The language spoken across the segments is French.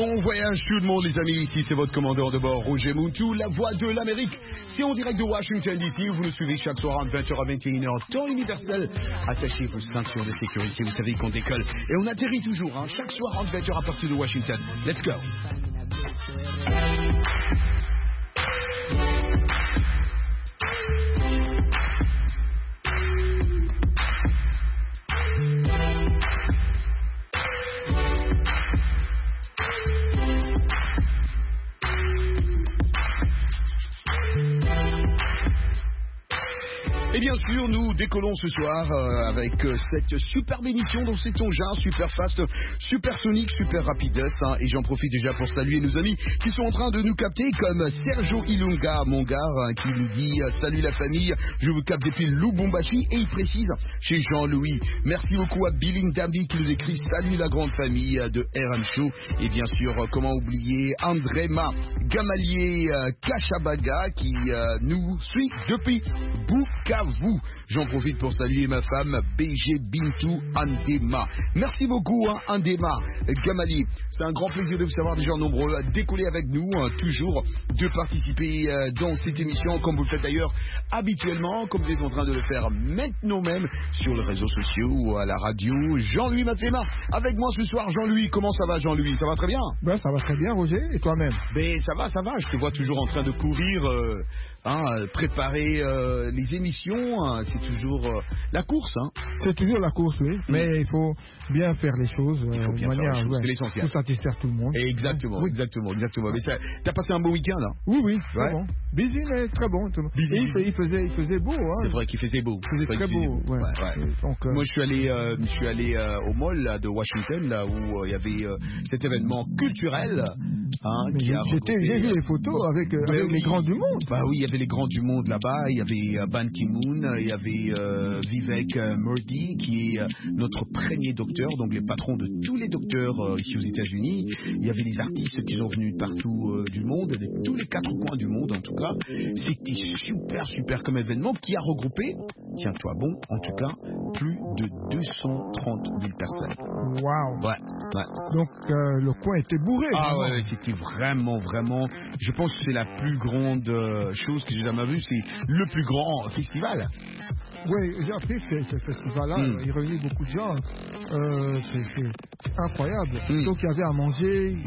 Bon voyage tout le monde les amis, ici c'est votre commandeur de bord Roger Moutou, la voix de l'Amérique. C'est en direct de Washington DC, vous nous suivez chaque soir entre 20h à 21h, temps universel. Attachez vos ceintures de sécurité, vous savez qu'on décolle. Et on atterrit toujours, chaque soir entre 20h à partir de Washington. Let's go. Et bien sûr, nous décollons ce soir avec cette superbe émission dont c'est ton genre, super fast, super sonique, super rapides. Et j'en profite déjà pour saluer nos amis qui sont en train de nous capter, comme Sergio Ilunga, mon gars, qui nous dit salut la famille, je vous capte depuis Lubumbashi. Et il précise chez Jean-Louis. Merci beaucoup à Billing Dambi qui nous écrit salut la grande famille de RM Show. Et bien sûr, comment oublier Andrema Gamalier Kachabaga qui nous suit depuis Bukavu. J'en profite pour saluer ma femme BG Bintou Andema. Merci beaucoup Andema Gamali. C'est un grand plaisir de vous savoir déjà nombreux à décoller avec nous, toujours de participer dans cette émission comme vous le faites d'ailleurs habituellement, comme vous êtes en train de le faire maintenant même sur les réseaux sociaux ou à la radio. Jean-Louis Mathéma avec moi ce soir. Jean-Louis, comment ça va Jean-Louis? Ça va très bien? Ben, ça va très bien Roger, et toi-même? Ben ça va, je te vois toujours en train de courir, préparer les émissions. C'est toujours la course. C'est toujours la course, oui. Mais il faut bien faire les choses de manière c'est l'essentiel. Pour satisfaire tout le monde. Exactement, oui. exactement. Mais t'as passé un bon week-end là? Oui, très bon. Busy, mais très bon. Et il faisait beau. C'est vrai qu'il faisait beau. Il faisait très beau. Ouais. Donc, moi, je suis allé au mall là, de Washington, là où il y avait cet événement culturel. J'ai vu les photos avec les grands du monde. Bah oui, il y avait les grands du monde là-bas. Il y avait Ban Ki-moon, il y avait Vivek Murthy, qui est notre premier docteur, donc les patrons de tous les docteurs ici aux États-Unis. Il y avait les artistes qui sont venus de partout du monde, de tous les quatre coins du monde en tout cas. C'était super comme événement qui a regroupé, tiens-toi bon, en tout cas, plus de 230 000 personnes. Waouh. Ouais. Donc le coin était bourré. Ah ouais, c'était vraiment, je pense que c'est la plus grande chose que j'ai jamais vue, c'est le plus grand festival. Oui, j'ai appris ce festival-là, il réunit beaucoup de gens. C'est incroyable. Donc il y avait à manger.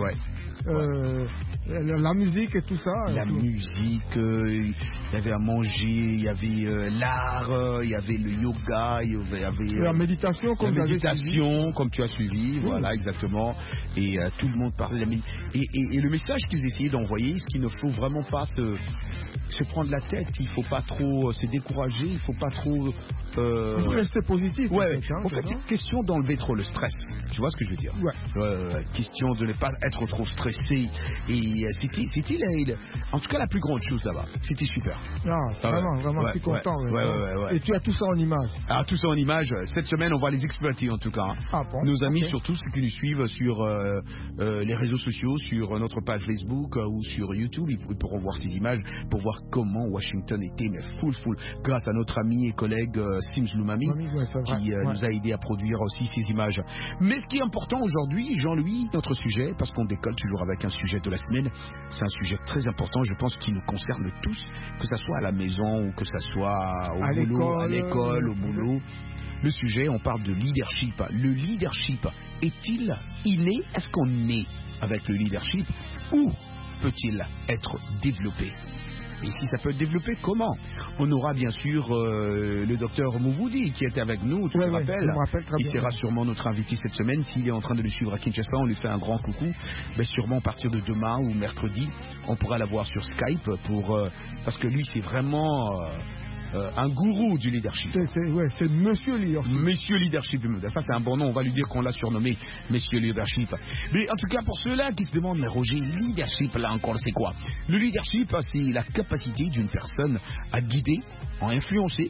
La musique et tout ça. La musique, il y avait à manger, il y avait l'art, il y avait le yoga, il y avait la méditation, comme tu as suivi, voilà exactement. Et tout le monde parlait de la méditation. Et le message qu'ils essayaient d'envoyer, c'est qu'il ne faut vraiment pas se prendre la tête, il ne faut pas trop se décourager, il ne faut pas trop... Vous restez positif. Ouais, en fait, c'est question d'enlever trop le stress. Tu vois ce que je veux dire? Ouais. Question de ne pas être trop stressé. Et c'était en tout cas la plus grande chose là-bas. C'était super. Vraiment, je suis content. Ouais. Et tu as tout ça en images? Ah, tout ça en images. Cette semaine, on va les exploiter en tout cas. Ah bon? Nos amis, surtout ceux qui nous suivent sur les réseaux sociaux, sur notre page Facebook ou sur YouTube, ils pourront voir ces images pour voir comment Washington était, mais full, grâce à notre ami et collègue Sims Lumami, qui nous a aidé à produire aussi ces images. Mais ce qui est important aujourd'hui, Jean-Louis, notre sujet, parce qu'on décolle toujours avec un sujet de la semaine, c'est un sujet très important, je pense, qui nous concerne tous, que ce soit à la maison ou que ce soit au boulot, à l'école, au boulot. Le sujet, on parle de leadership. Le leadership est-il inné? Est-ce qu'on est avec le leadership ou peut-il être développé? Et si ça peut être développé, comment? On aura bien sûr le docteur Mouvoudi qui était avec nous, tu te rappelles? Il sera sûrement notre invité cette semaine. S'il est en train de le suivre à Kinshasa, on lui fait un grand coucou. Mais sûrement à partir de demain ou mercredi, on pourra l'avoir sur Skype parce que lui c'est vraiment... un gourou du leadership. C'est Monsieur Leadership. Monsieur Leadership. Ça, c'est un bon nom. On va lui dire qu'on l'a surnommé Monsieur Leadership. Mais en tout cas, pour ceux-là qui se demandent, mais Roger, leadership, là encore, c'est quoi? Le leadership, c'est la capacité d'une personne à guider, à influencer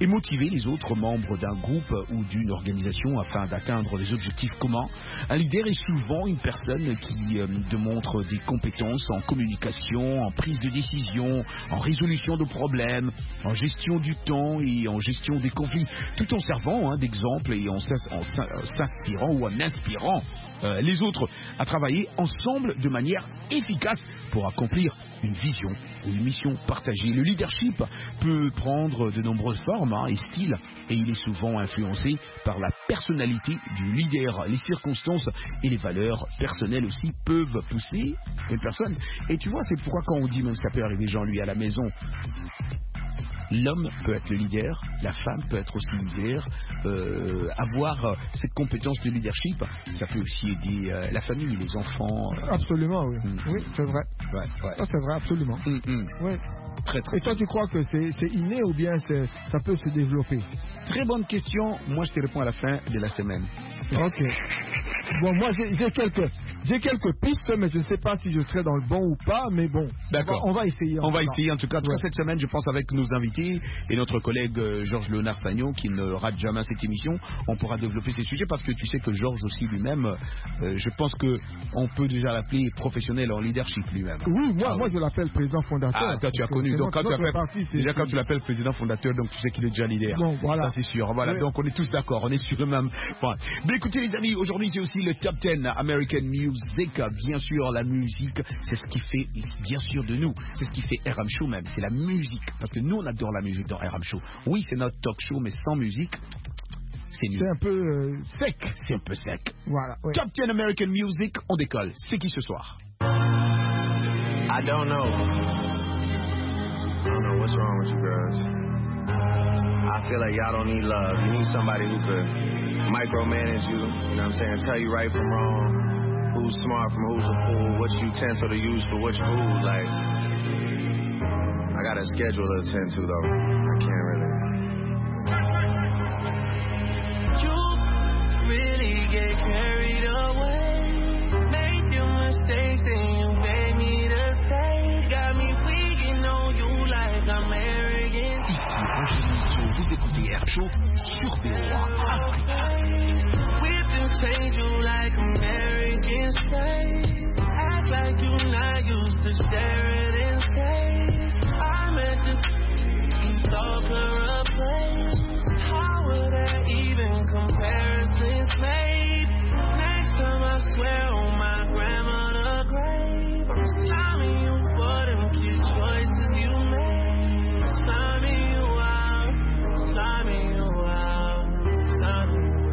et motiver les autres membres d'un groupe ou d'une organisation afin d'atteindre des objectifs communs. Un leader est souvent une personne qui démontre des compétences en communication, en prise de décision, en résolution de problèmes, en gestion du temps et en gestion des conflits, tout en servant d'exemple et en s'inspirant ou en inspirant les autres à travailler ensemble de manière efficace pour accomplir une vision ou une mission partagée. Le leadership peut prendre de nombreuses formes et styles, et il est souvent influencé par la personnalité du leader. Les circonstances et les valeurs personnelles aussi peuvent pousser une personne. Et tu vois, c'est pourquoi quand on dit, même ça peut arriver Jean-Louis à la maison, l'homme peut être le leader, la femme peut être aussi leader. Avoir cette compétence de leadership, ça peut aussi aider la famille, les enfants. Absolument, oui. Oui, c'est vrai. Ouais. Ça, c'est vrai, absolument. Oui. Très, très. Et toi, tu crois que c'est inné ou bien ça peut se développer? Très bonne question. Moi, je te réponds à la fin de la semaine. Ok. Bon, moi, j'ai quelques pistes, mais je ne sais pas si je serai dans le bon ou pas, mais bon. D'accord. On va essayer. On va essayer, en tout cas. Cette semaine, je pense, avec nos invités et notre collègue Georges Léonard Sagnon, qui ne rate jamais cette émission, on pourra développer ces sujets parce que tu sais que Georges aussi lui-même, je pense qu'on peut déjà l'appeler professionnel en leadership lui-même. Oui, moi je l'appelle président fondateur. Ah, toi, tu as connu. Donc, quand tu l'appelles président fondateur, donc tu sais qu'il est déjà leader. Bon, voilà. Ça, c'est sûr. Voilà. Oui. Donc, on est tous d'accord. On est sur le même. Voilà. Mais écoutez, les amis, aujourd'hui, c'est aussi le Top 10 American Music. Bien sûr, la musique, c'est ce qui fait, bien sûr, de nous. C'est ce qui fait RM Show même. C'est la musique. Parce que nous, on adore la musique dans RM Show. Oui, c'est notre talk show, mais sans musique, c'est un peu sec. C'est un peu sec. Voilà. Oui. Top 10 American Music, on décolle. C'est qui ce soir? I don't know what's wrong with you girls. I feel like y'all don't need love. You need somebody who could micromanage you, you know what I'm saying, tell you right from wrong, who's smart from who's a fool, what utensil to use for which food. Like, I got a schedule to attend to though. I can't really. You really get carried away, make your mistakes and you beg me to stay, got me weak on you like I'm arrogant. Vous écoutez Air Show sur VOA Africa. Whip and change you like American slave. Act like you not used to Sheridan State. I'm at the Stalker place. How would that even comparisons made? Next time I swear on my grandmother's grave, I'm slamming you for them cute choices you made. Slamming you out, slamming you out, slamming you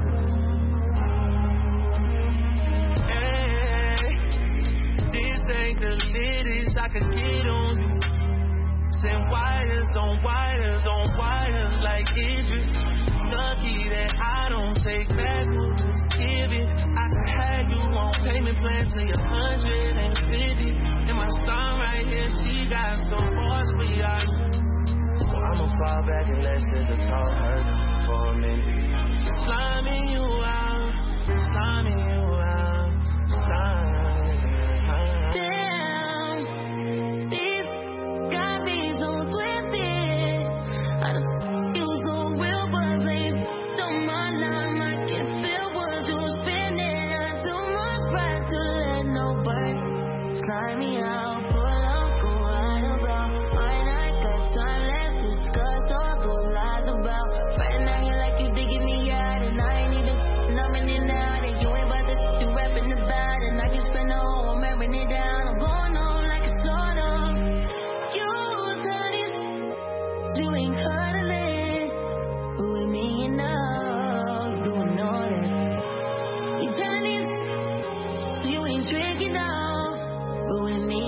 out. Hey, this ain't the latest I could get on you. Send wires on wires on wires like Idris. Lucky that I don't take back what was given. I can have you on payment plan till you're 150. And my son right here, she got some horse for y'all. So I'ma fall back unless there's a tall hurdle for a minute. Slamming you out, slamming you out, slamming you out. Damn, these got me so twisted. I don't feel so real, but babe, don't mind I can feel what you're spinning. I too much pride to let no burn. Slide me out, pull up, go right about. Fine, I got time, let's discuss all those lies about. Friday night, you like you digging me out, and I ain't even numbing it out. And you ain't about to do rapping about, and I can spend the whole marrying it down. I'm going on like a sort of. You done it, you ain't cuddling, but with me you know, doing all that. You done it, you ain't tricking down, but with me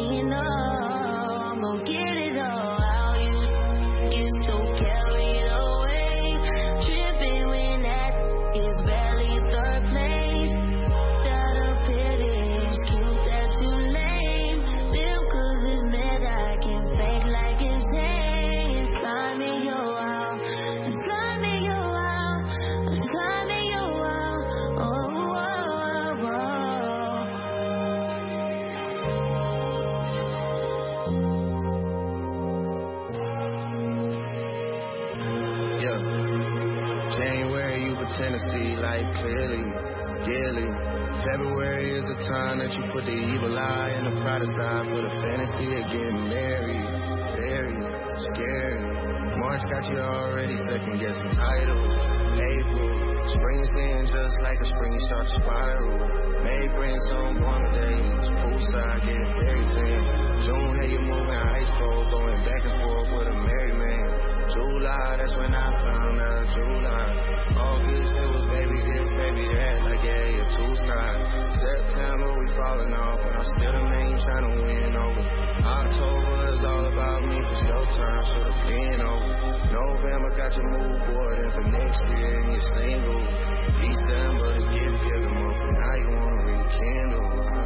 January, you pretend to see life clearly, dearly. February is the time that you put the evil eye and the pride aside for the fantasy of getting married. Very scary. March got you already second guessing titles. April, spring is in just like a spring, you start to spiral. May brings home warmer days, poolside getting very tan. June had you moving ice cold, going back and forth with a married man. July, that's when I found out. July, August it was baby this, baby that, like yeah, you're too side. September we falling off, but I'm still the main trying to win over. October is all about me, cause your turn should have been over. November got your mood board, and for next year you're single. December the gift giving month, now you wanna rekindle.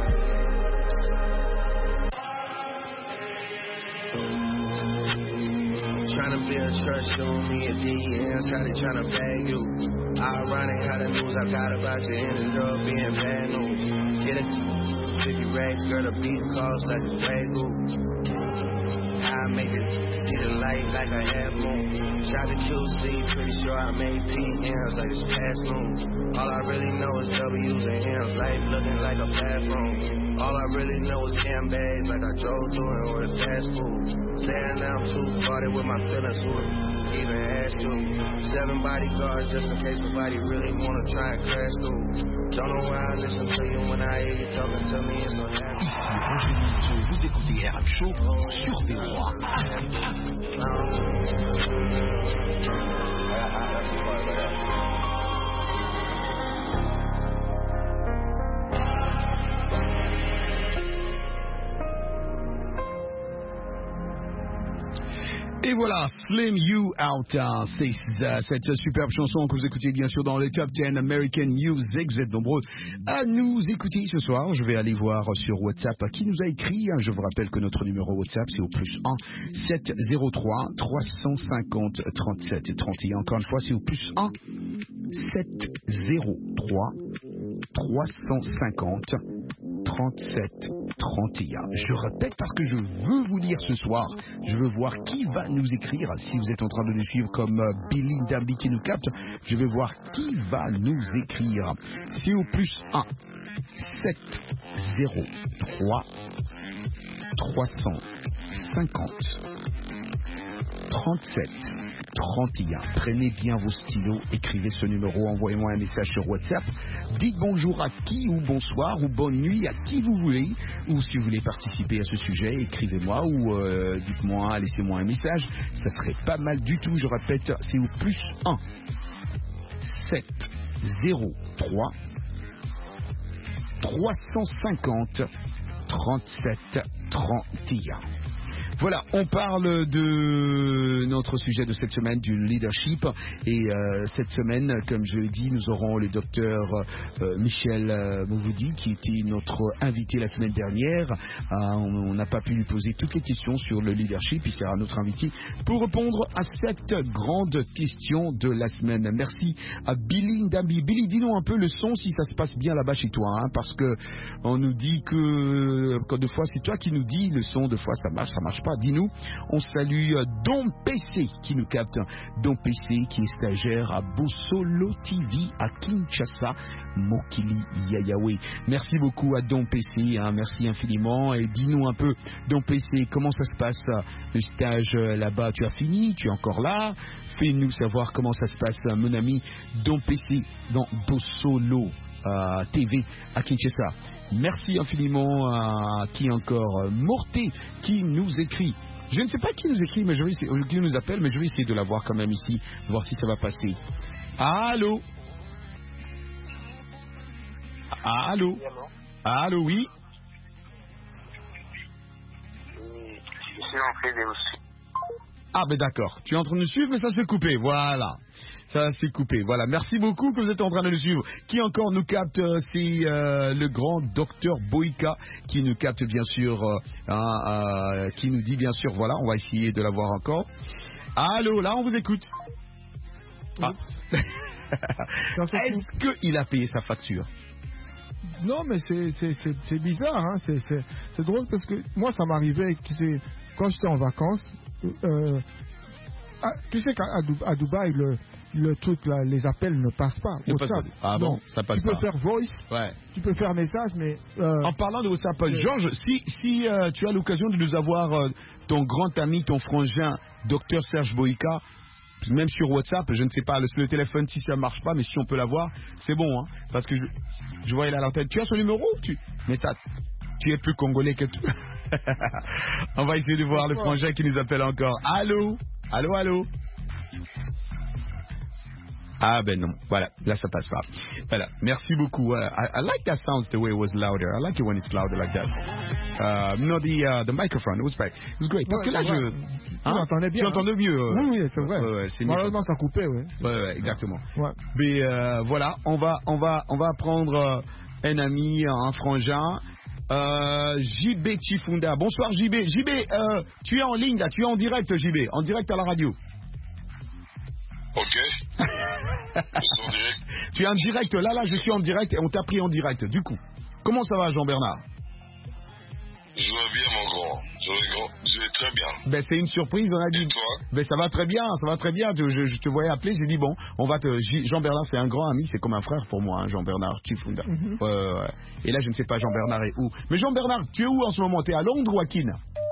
Tryna build trust, showing me a DMs, how they tryna bag you. Ironic how the news I got about you ended up being bad news. Get a 50 racks, girl, the beat cost like a Drago. I make it see the light like a half moon. Shot the QC, pretty sure I made PMs like it's past noon. All I really know is W's and M's, life looking like a bathroom. All I really know is damn bags like I drove through and ordered fast food. Saying I'm too guarded with my feelings, who even asked to. 7 bodyguards just in case somebody really wanna try and crash through. Don't know why I listen to you when I hear you talking to me, it's so happy. Vous écoutez RM Show sur VOA. Et voilà, Slim You Out, c'est cette superbe chanson que vous écoutez bien sûr dans le Top 10 American Music. Vous êtes nombreux à nous écouter ce soir. Je vais aller voir sur WhatsApp qui nous a écrit. Je vous rappelle que notre numéro WhatsApp c'est au +1 703 350 37 31. Encore une fois, c'est au +1 703 350 37 31. Je répète parce que je veux vous lire ce soir. Je veux voir qui va nous écrire. Si vous êtes en train de nous suivre comme Billy Ndambi qui nous capte, je vais voir qui va nous écrire. C'est au +1 703 350 37 31. Prenez bien vos stylos, écrivez ce numéro, envoyez-moi un message sur WhatsApp. Dites bonjour à qui ou bonsoir ou bonne nuit à qui vous voulez. Ou si vous voulez participer à ce sujet, écrivez-moi ou dites-moi, laissez-moi un message. Ça serait pas mal du tout. Je répète, c'est au +1 703 350 37 31. Voilà, on parle de notre sujet de cette semaine, du leadership. Et cette semaine, comme je l'ai dit, nous aurons le docteur Michel Mouvoudi, qui était notre invité la semaine dernière. On n'a pas pu lui poser toutes les questions sur le leadership. Il sera notre invité pour répondre à cette grande question de la semaine. Merci à Billy Ndambi. Billy, dis-nous un peu le son, si ça se passe bien là-bas chez toi, hein, parce que on nous dit que des fois c'est toi qui nous dis le son, des fois ça marche pas. Dis-nous. On salue Don PC qui nous capte. Don PC qui est stagiaire à Bossolo TV à Kinshasa, Mokili Yayawe. Merci beaucoup à Don PC, hein, merci infiniment. Et dis-nous un peu, Don PC, comment ça se passe le stage là-bas? Tu as fini? Tu es encore là? Fais-nous savoir comment ça se passe, mon ami Don PC dans Bossolo TV à Kinshasa. Merci infiniment à qui encore? Morté qui nous écrit. Je ne sais pas qui nous écrit, mais je vais essayer, qui nous appelle, mais je vais essayer de la voir quand même ici, voir si ça va passer. Allô? Allô? Allô, oui? Je suis en train de vous suivre. Ah ben d'accord, tu es en train de nous suivre, mais ça se fait couper, voilà. Ça s'est coupé. Voilà, merci beaucoup que vous êtes en train de le suivre. Qui encore nous capte? C'est le grand docteur Boïka qui nous capte bien sûr, qui nous dit bien sûr, voilà, on va essayer de l'avoir encore. Allô, là on vous écoute. Ah. Est-ce qu'il a payé sa facture? Non, mais c'est bizarre, hein. C'est drôle parce que moi ça m'arrivait quand j'étais en vacances. Tu sais qu'à Dubaï, le truc là, les appels ne passent pas. WhatsApp. Ah bon, ça passe pas. Tu peux faire voice, tu peux faire message, mais... En parlant de WhatsApp, Georges, si tu as l'occasion de nous avoir ton grand ami, ton frangin, Dr Serge Boïka, même sur WhatsApp, je ne sais pas, le téléphone, si ça ne marche pas, mais si on peut l'avoir, c'est bon, hein, parce que je vois il a l'antenne. Tu as son numéro mais tu es plus congolais que tout. On va essayer de voir le frangin qui nous appelle encore. Allô? Allô? Ah ben non, voilà, là ça passe pas. Voilà, merci beaucoup. I like that sounds the way it was louder. I like it when it's louder like that. No, the microphone, it was great. It was great. Parce que là, tu entendais bien. Tu entendais mieux. Oui, c'est vrai. Malheureusement, ça coupait, oui. Ouais, exactement. Ouais. Mais voilà, on va prendre un ami, un frangin. JB Chifunda. Bonsoir JB. JB, tu es en ligne là, tu es en direct JB, en direct à la radio. Ok. Je suis en direct. Tu es en direct, là je suis en direct et on t'a pris en direct. Du coup, comment ça va Jean-Bernard? Je vais bien mon grand. Je vais très bien. Ben c'est une surprise, on a dit. Et toi? Ben ça va très bien. Je te voyais appeler, j'ai dit bon, on va te... Jean-Bernard c'est un grand ami, c'est comme un frère pour moi, hein, Jean-Bernard Chifunda. Ouais. Et là je ne sais pas Jean-Bernard est où. Mais Jean-Bernard, tu es où en ce moment? Tu es à Londres ou à Kin?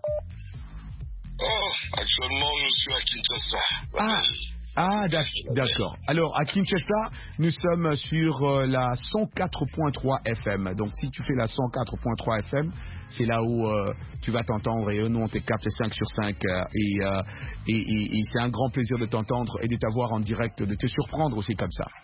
Oh, actuellement je suis à Kinshasa. Ah, d'accord. Alors, à Kinshasa, nous sommes sur la 104.3 FM. Donc, si tu fais la 104.3 FM, c'est là où tu vas t'entendre. Et nous, on te capte 5 sur 5. Et c'est un grand plaisir de t'entendre et de t'avoir en direct, de te surprendre aussi comme ça.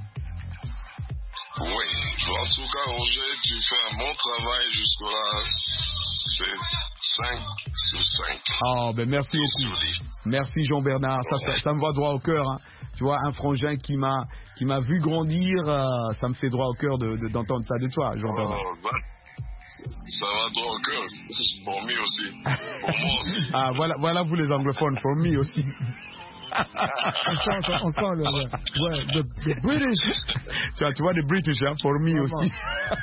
Oui, en tout cas, Roger, tu fais un bon travail jusque-là. C'est 5 sur 5. Oh, ben merci beaucoup. Merci Jean-Bernard. Ça me va droit au cœur. Hein. Tu vois, un frangin qui m'a vu grandir, ça me fait droit au cœur d'entendre ça de toi, Jean-Bernard. Oh, ça va droit au cœur. Pour moi aussi. Pour moi aussi. Ah, voilà vous les anglophones. For me aussi. on sent le British. Tu vois, les British, hein, for me aussi.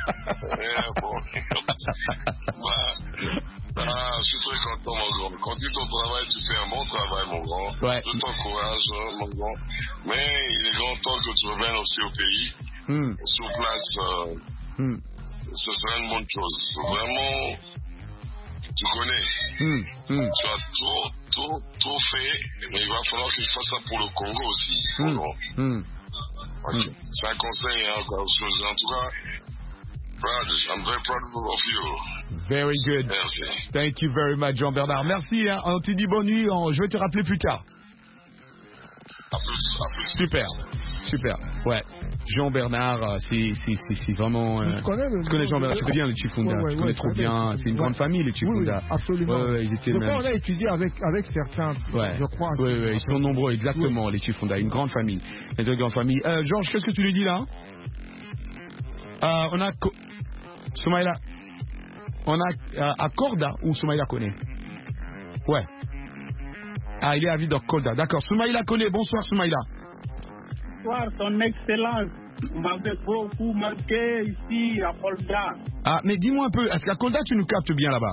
Je suis très content, mon grand. Continue ton travail, tu fais un bon travail, mon grand. Ouais. Je t'encourage, mon grand. Mais il est grand temps que tu reviennes aussi au pays. Sur place, ce sera une bonne chose. Vraiment, tu connais. Tu as trop fait, mais il va falloir que je fasse ça pour le Congo aussi. C'est un conseil, hein, en tout cas. I'm very proud of you. Very good. Merci. Thank you very much, Jean-Bernard. Merci, hein. On te dit bonne nuit. Je vais te rappeler plus tard. À plus. Super. Ouais. Jean-Bernard, c'est vraiment... Tu connais Jean-Bernard, tu connais bien les Chifunda. Tu connais trop bien. C'est une grande famille, les Chifunda. Oui, absolument. Ils étaient je crois qu'on a étudié avec certains. Je crois. Oui, ils sont nombreux, exactement, les Chifunda. Une grande famille. Une grande famille. Georges, qu'est-ce que tu lui dis là? On a... Soumaïla. On a à Korda ou Soumaïla connaît? Ouais. Ah, il est à Korda. D'accord. Soumaïla connaît. Bonsoir, Soumaïla. Bonsoir, son excellence. Vous m'avez beaucoup marqué ici à Kolda. Ah, mais dis-moi un peu, est-ce qu'à Kolda, tu nous captes bien là-bas?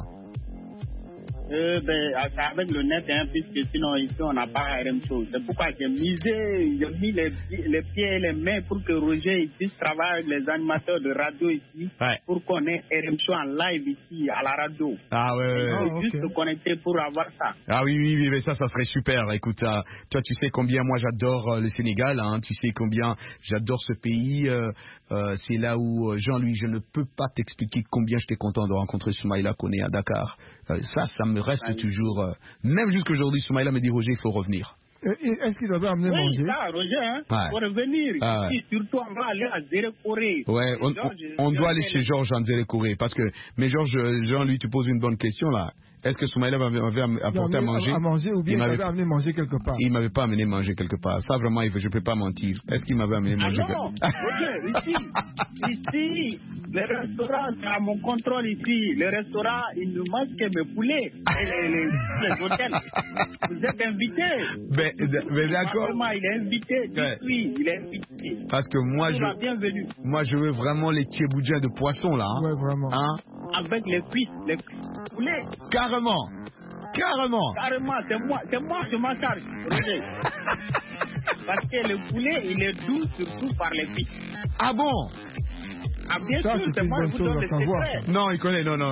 Avec le net, hein, puisque sinon ici on n'a pas la même chose. C'est pourquoi j'ai mis les pieds et les mains pour que Roger puisse travailler avec les animateurs de radio ici, pour qu'on ait RMC en live ici à la radio. Ah ouais. Juste se connecter pour avoir ça. Ah oui, mais ça serait super. Écoute, toi tu sais combien moi j'adore le Sénégal, hein, tu sais combien j'adore ce pays. C'est là où, Jean-Louis, je ne peux pas t'expliquer combien j'étais content de rencontrer Soumaïla Koné à Dakar. Ça me reste toujours... même jusqu'aujourd'hui, Soumaïla me dit, Roger, il faut revenir. Est-ce qu'il devait amener manger? Oui, ça, Roger, hein, pour revenir. Ici, surtout, on va aller à Zérekoré. Ouais, on doit aller chez Georges en Zérekoré. Parce que... Mais Georges, Jean-Louis, tu poses une bonne question, là. Est-ce que Soumaïla m'avait apporté à manger? À manger, ou bien il m'avait amené manger quelque part? Il m'avait pas amené manger quelque part. Ça, vraiment, je ne peux pas mentir. Est-ce qu'il m'avait amené manger quelque part? Non, ici, les restaurants, c'est à mon contrôle ici. Les restaurants, ils ne mangent que mes poulets. Les hôtels. Vous êtes invités. Mais d'accord. Il est invité. Oui, il est invité. Parce que moi, je veux vraiment les tchéboudiens de poisson, là. Hein? Ouais, vraiment. Hein? Avec les cuisses poulets. Carrément, c'est moi je m'en charge. Parce que le poulet, il est doux surtout par les cuisses. Ah bon? Ah bien sûr, c'est moi qui vous donne le secret. Non, il connaît, non,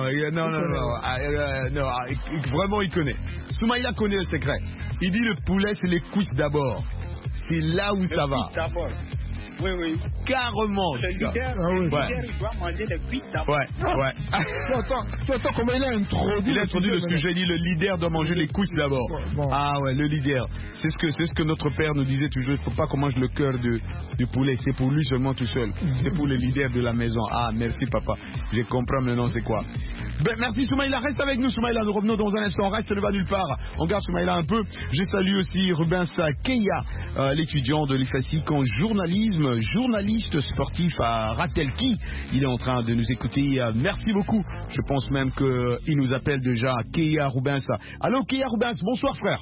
vraiment il connaît. Soumaïla connaît le secret. Il dit le poulet, c'est les cuisses d'abord. C'est là où ça va. D'abord. Oui. Carrément. Le leader, il doit manger les cuisses d'abord. Ouais. Tu attends comment il a introduit. Il a introduit ce que j'ai dit, le leader doit manger les cuisses d'abord. Bon. Ah ouais, le leader. C'est ce que notre père nous disait toujours. Il ne faut pas qu'on mange le cœur du poulet. C'est pour lui seulement tout seul. C'est pour le leader de la maison. Ah, merci papa. Je comprends maintenant c'est quoi. Ben, merci Soumaïla. Reste avec nous Soumaïla. Nous revenons dans un instant. Reste ne va nulle part. On garde Soumaïla un peu. Je salue aussi Rubens Keya, l'étudiant de l'IFASIC en journalisme, journaliste sportif à Ratelki. Il est en train de nous écouter. Merci beaucoup. Je pense même qu'il nous appelle déjà Keya Rubens. Allô Keya Rubens, bonsoir frère.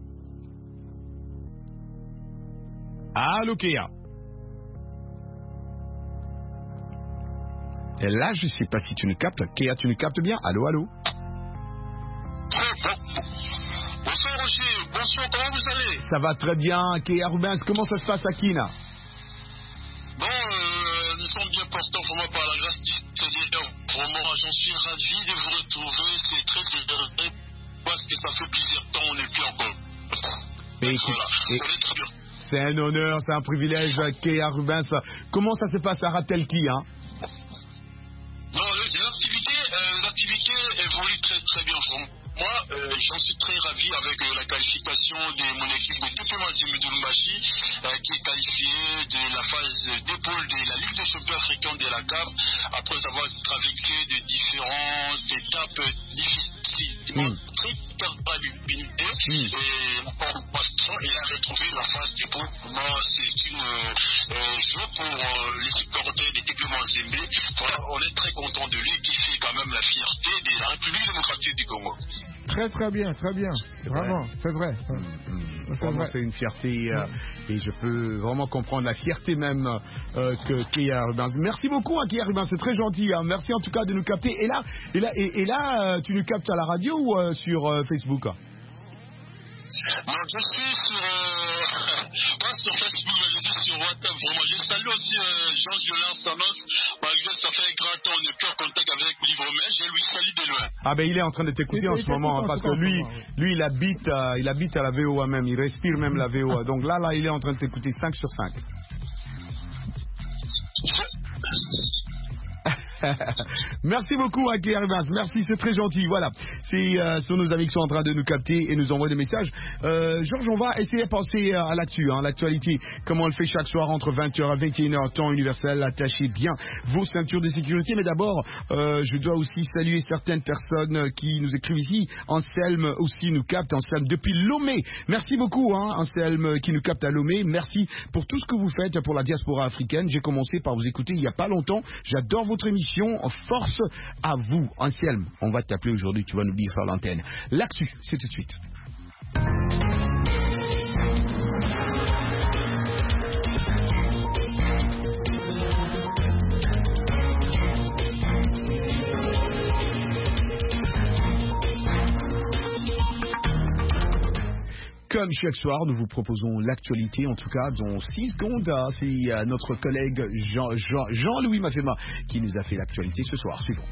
Allô Keya. Et là, je ne sais pas si tu nous captes. Keya, tu nous captes bien? Allô. Bonsoir Roger, bonsoir, comment vous allez? Ça va très bien, Keya Rubens, comment ça se passe à Kina? Bon, nous sommes bien portants vraiment par la grâce du Seigneur. Vraiment, j'en suis ravi de vous retrouver, c'est très heureux parce que ça fait plusieurs temps on n'est plus encore. Mais c'est un honneur, c'est un privilège, Keya Rubens. Comment ça se passe à Ratelki, hein? Non, l'activité évolue très bien. Moi, j'en suis très ravi avec la qualification de mon équipe de Tupemazim de Lumbashi, qui est qualifiée de la phase d'épaule de la Ligue des champions africains de la CAF, après avoir traversé de différentes étapes difficiles. Et il a retrouvé la phase d'épaule. Moi, c'est une joie pour l'équipe corontée de Tupemazim. On est très content de lui, qui fait quand même la fierté de la République démocratique du Congo. Très bien. Vraiment, c'est vrai. Vraiment, c'est une fierté et je peux vraiment comprendre la fierté même que Keya Rubens. Merci beaucoup à Keya Rubens, c'est très gentil. Hein. Merci en tout cas de nous capter. Et là, tu nous captes à la radio ou sur Facebook? Non, je suis pas sur Facebook, mais je suis sur WhatsApp. Vraiment, je salue aussi Jean-Julien Sanos. Malgré ça fait un grand temps, on n'est plus en contact avec Livremel. Je lui salue de loin. Ah ben il est en train de t'écouter en ce moment, hein, parce que lui il habite à la VOA même, il respire même la VOA. Donc là il est en train de t'écouter 5 sur 5. Merci beaucoup à Keya Rubens, merci, c'est très gentil. Voilà, sont nos amis qui sont en train de nous capter et nous envoient des messages. Georges, on va essayer de penser à l'actualité, comme on le fait chaque soir entre 20h à 21h, temps universel. Attachez bien vos ceintures de sécurité. Mais d'abord, je dois aussi saluer certaines personnes qui nous écrivent ici. Anselme aussi nous capte, Anselme depuis Lomé. Merci beaucoup, Anselme qui nous capte à Lomé. Merci pour tout ce que vous faites pour la diaspora africaine. J'ai commencé par vous écouter il n'y a pas longtemps. J'adore votre émission. Force à vous, Anselme. On va t'appeler aujourd'hui, tu vas nous dire sur l'antenne. L'actu, c'est tout de suite. Comme chaque soir, nous vous proposons l'actualité, en tout cas, dans 6 secondes. C'est notre collègue Jean-Louis Mafema qui nous a fait l'actualité ce soir. Suivons.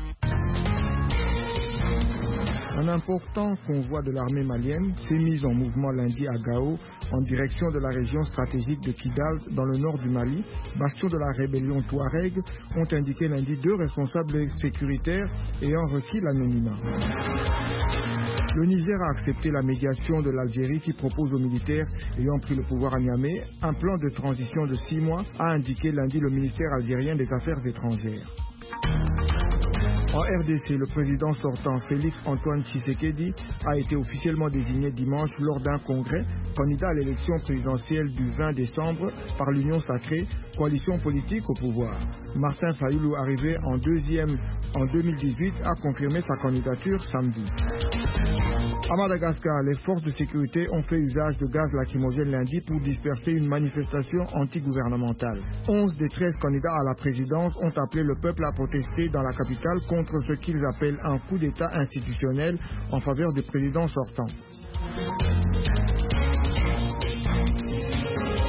Un important convoi de l'armée malienne s'est mis en mouvement lundi à Gao, en direction de la région stratégique de Kidal, dans le nord du Mali. Bastion de la rébellion Touareg, ont indiqué lundi 2 responsables sécuritaires ayant requis l'anonymat. Le Niger a accepté la médiation de l'Algérie qui propose aux militaires ayant pris le pouvoir à Niamey un plan de transition de 6 mois, a indiqué lundi le ministère algérien des Affaires étrangères. En RDC, le président sortant Félix Antoine Tshisekedi a été officiellement désigné dimanche lors d'un congrès candidat à l'élection présidentielle du 20 décembre par l'Union Sacrée, coalition politique au pouvoir. Martin Fayoulou, arrivé en deuxième en 2018, a confirmé sa candidature samedi. À Madagascar, les forces de sécurité ont fait usage de gaz lacrymogène lundi pour disperser une manifestation anti-gouvernementale. 11 des 13 candidats à la présidence ont appelé le peuple à protester dans la capitale contre ce qu'ils appellent un coup d'État institutionnel en faveur du président sortant.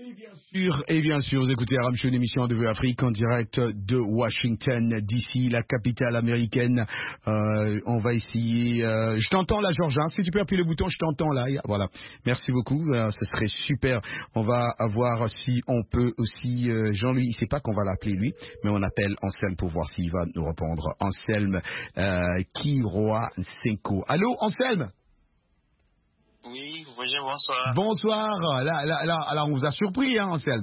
Et bien sûr, vous écoutez RM Show, une émission de Afrique en direct de Washington, d'ici la capitale américaine. On va essayer... je t'entends là, Georges, hein, si tu peux appuyer le bouton, je t'entends là. Voilà, merci beaucoup, ce serait super. On va voir si on peut aussi... Jean-Louis, il ne sait pas qu'on va l'appeler lui, mais on appelle Anselme pour voir s'il va nous répondre. Anselme Kiroa Nsenko. Allô, Anselme? Oui, bonjour, bonsoir. Bonsoir. Là, on vous a surpris, hein, Anselme?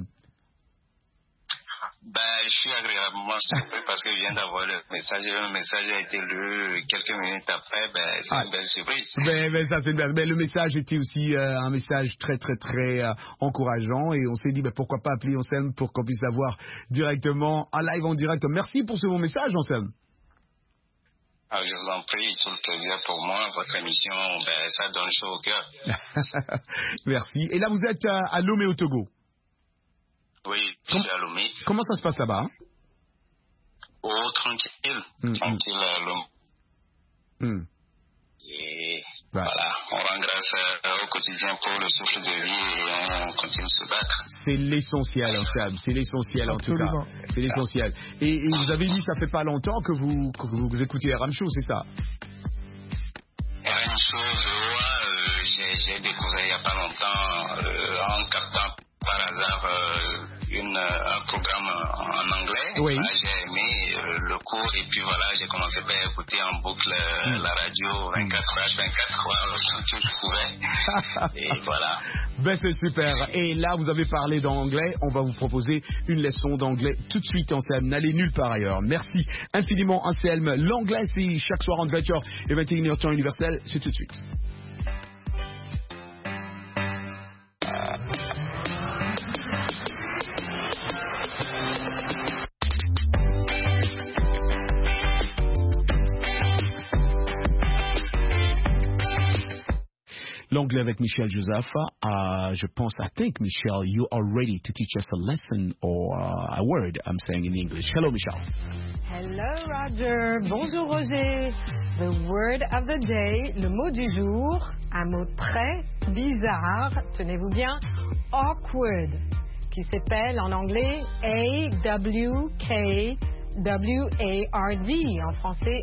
Je suis agréablement surpris parce que je viens d'avoir le message. Le message a été lu quelques minutes après. C'est une belle surprise. Ça, c'est une belle. Le message était aussi un message très, très, très encourageant. Et on s'est dit, pourquoi pas appeler Anselme pour qu'on puisse l'avoir directement en live, en direct. Merci pour ce bon message, Anselme. Je vous en prie, tout le plaisir pour moi. Votre émission, ça donne chaud au cœur. Merci. Et là, vous êtes à Lomé au Togo? Oui, je suis à Lomé. Comment ça se passe là-bas? Oh, tranquille. Tranquille à Lomé. Et voilà, on rend grâce au quotidien pour le souffle de vie et on continue de se battre. C'est l'essentiel, Anselme. C'est l'essentiel en tout cas. C'est l'essentiel. Et vous avez dit, ça fait pas longtemps que vous écoutez RM Show, c'est ça? RM Show, j'ai découvert il n'y a pas longtemps en captant par hasard un programme en anglais. Oui. J'ai aimé le cours et puis voilà, j'ai commencé à écouter en boucle la radio 24h24 que je pouvais. Et voilà. C'est super. Et là, vous avez parlé d'anglais. On va vous proposer une leçon d'anglais tout de suite, Anselme. N'allez nulle part ailleurs. Merci infiniment, Anselme. L'anglais, c'est chaque soir en 20h et 21h temps universel. C'est tout de suite. L'anglais avec Michel Joseph. Je pense, I think, Michel, you are ready to teach us a lesson or a word, I'm saying in English. Hello, Michel. Hello, Roger. Bonjour, Roger. The word of the day, le mot du jour, un mot très bizarre, tenez-vous bien, awkward, qui s'appelle en anglais A-W-K-W-A-R-D, en français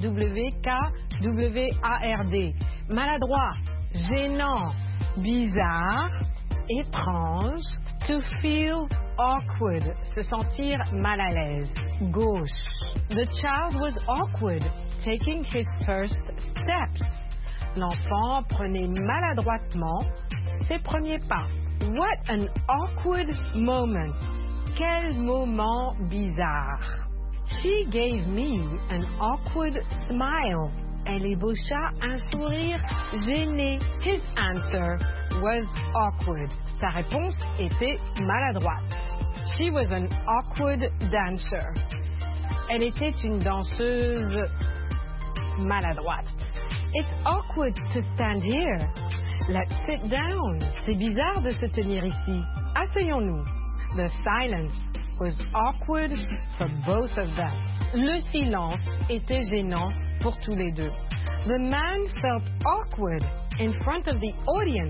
A-W-K-W-A-R-D. Maladroit, gênant, bizarre, étrange, to feel awkward, se sentir mal à l'aise, gauche. The child was awkward, taking his first steps. L'enfant prenait maladroitement ses premiers pas. What an awkward moment. Quel moment bizarre. She gave me an awkward smile. Elle ébaucha un sourire gêné. His answer was awkward. Sa réponse était maladroite. She was an awkward dancer. Elle était une danseuse maladroite. It's awkward to stand here. Let's sit down. C'est bizarre de se tenir ici. Asseyons-nous. The silence was awkward for both of them. Le silence était gênant pour tous les deux. The man felt awkward in front of the audience.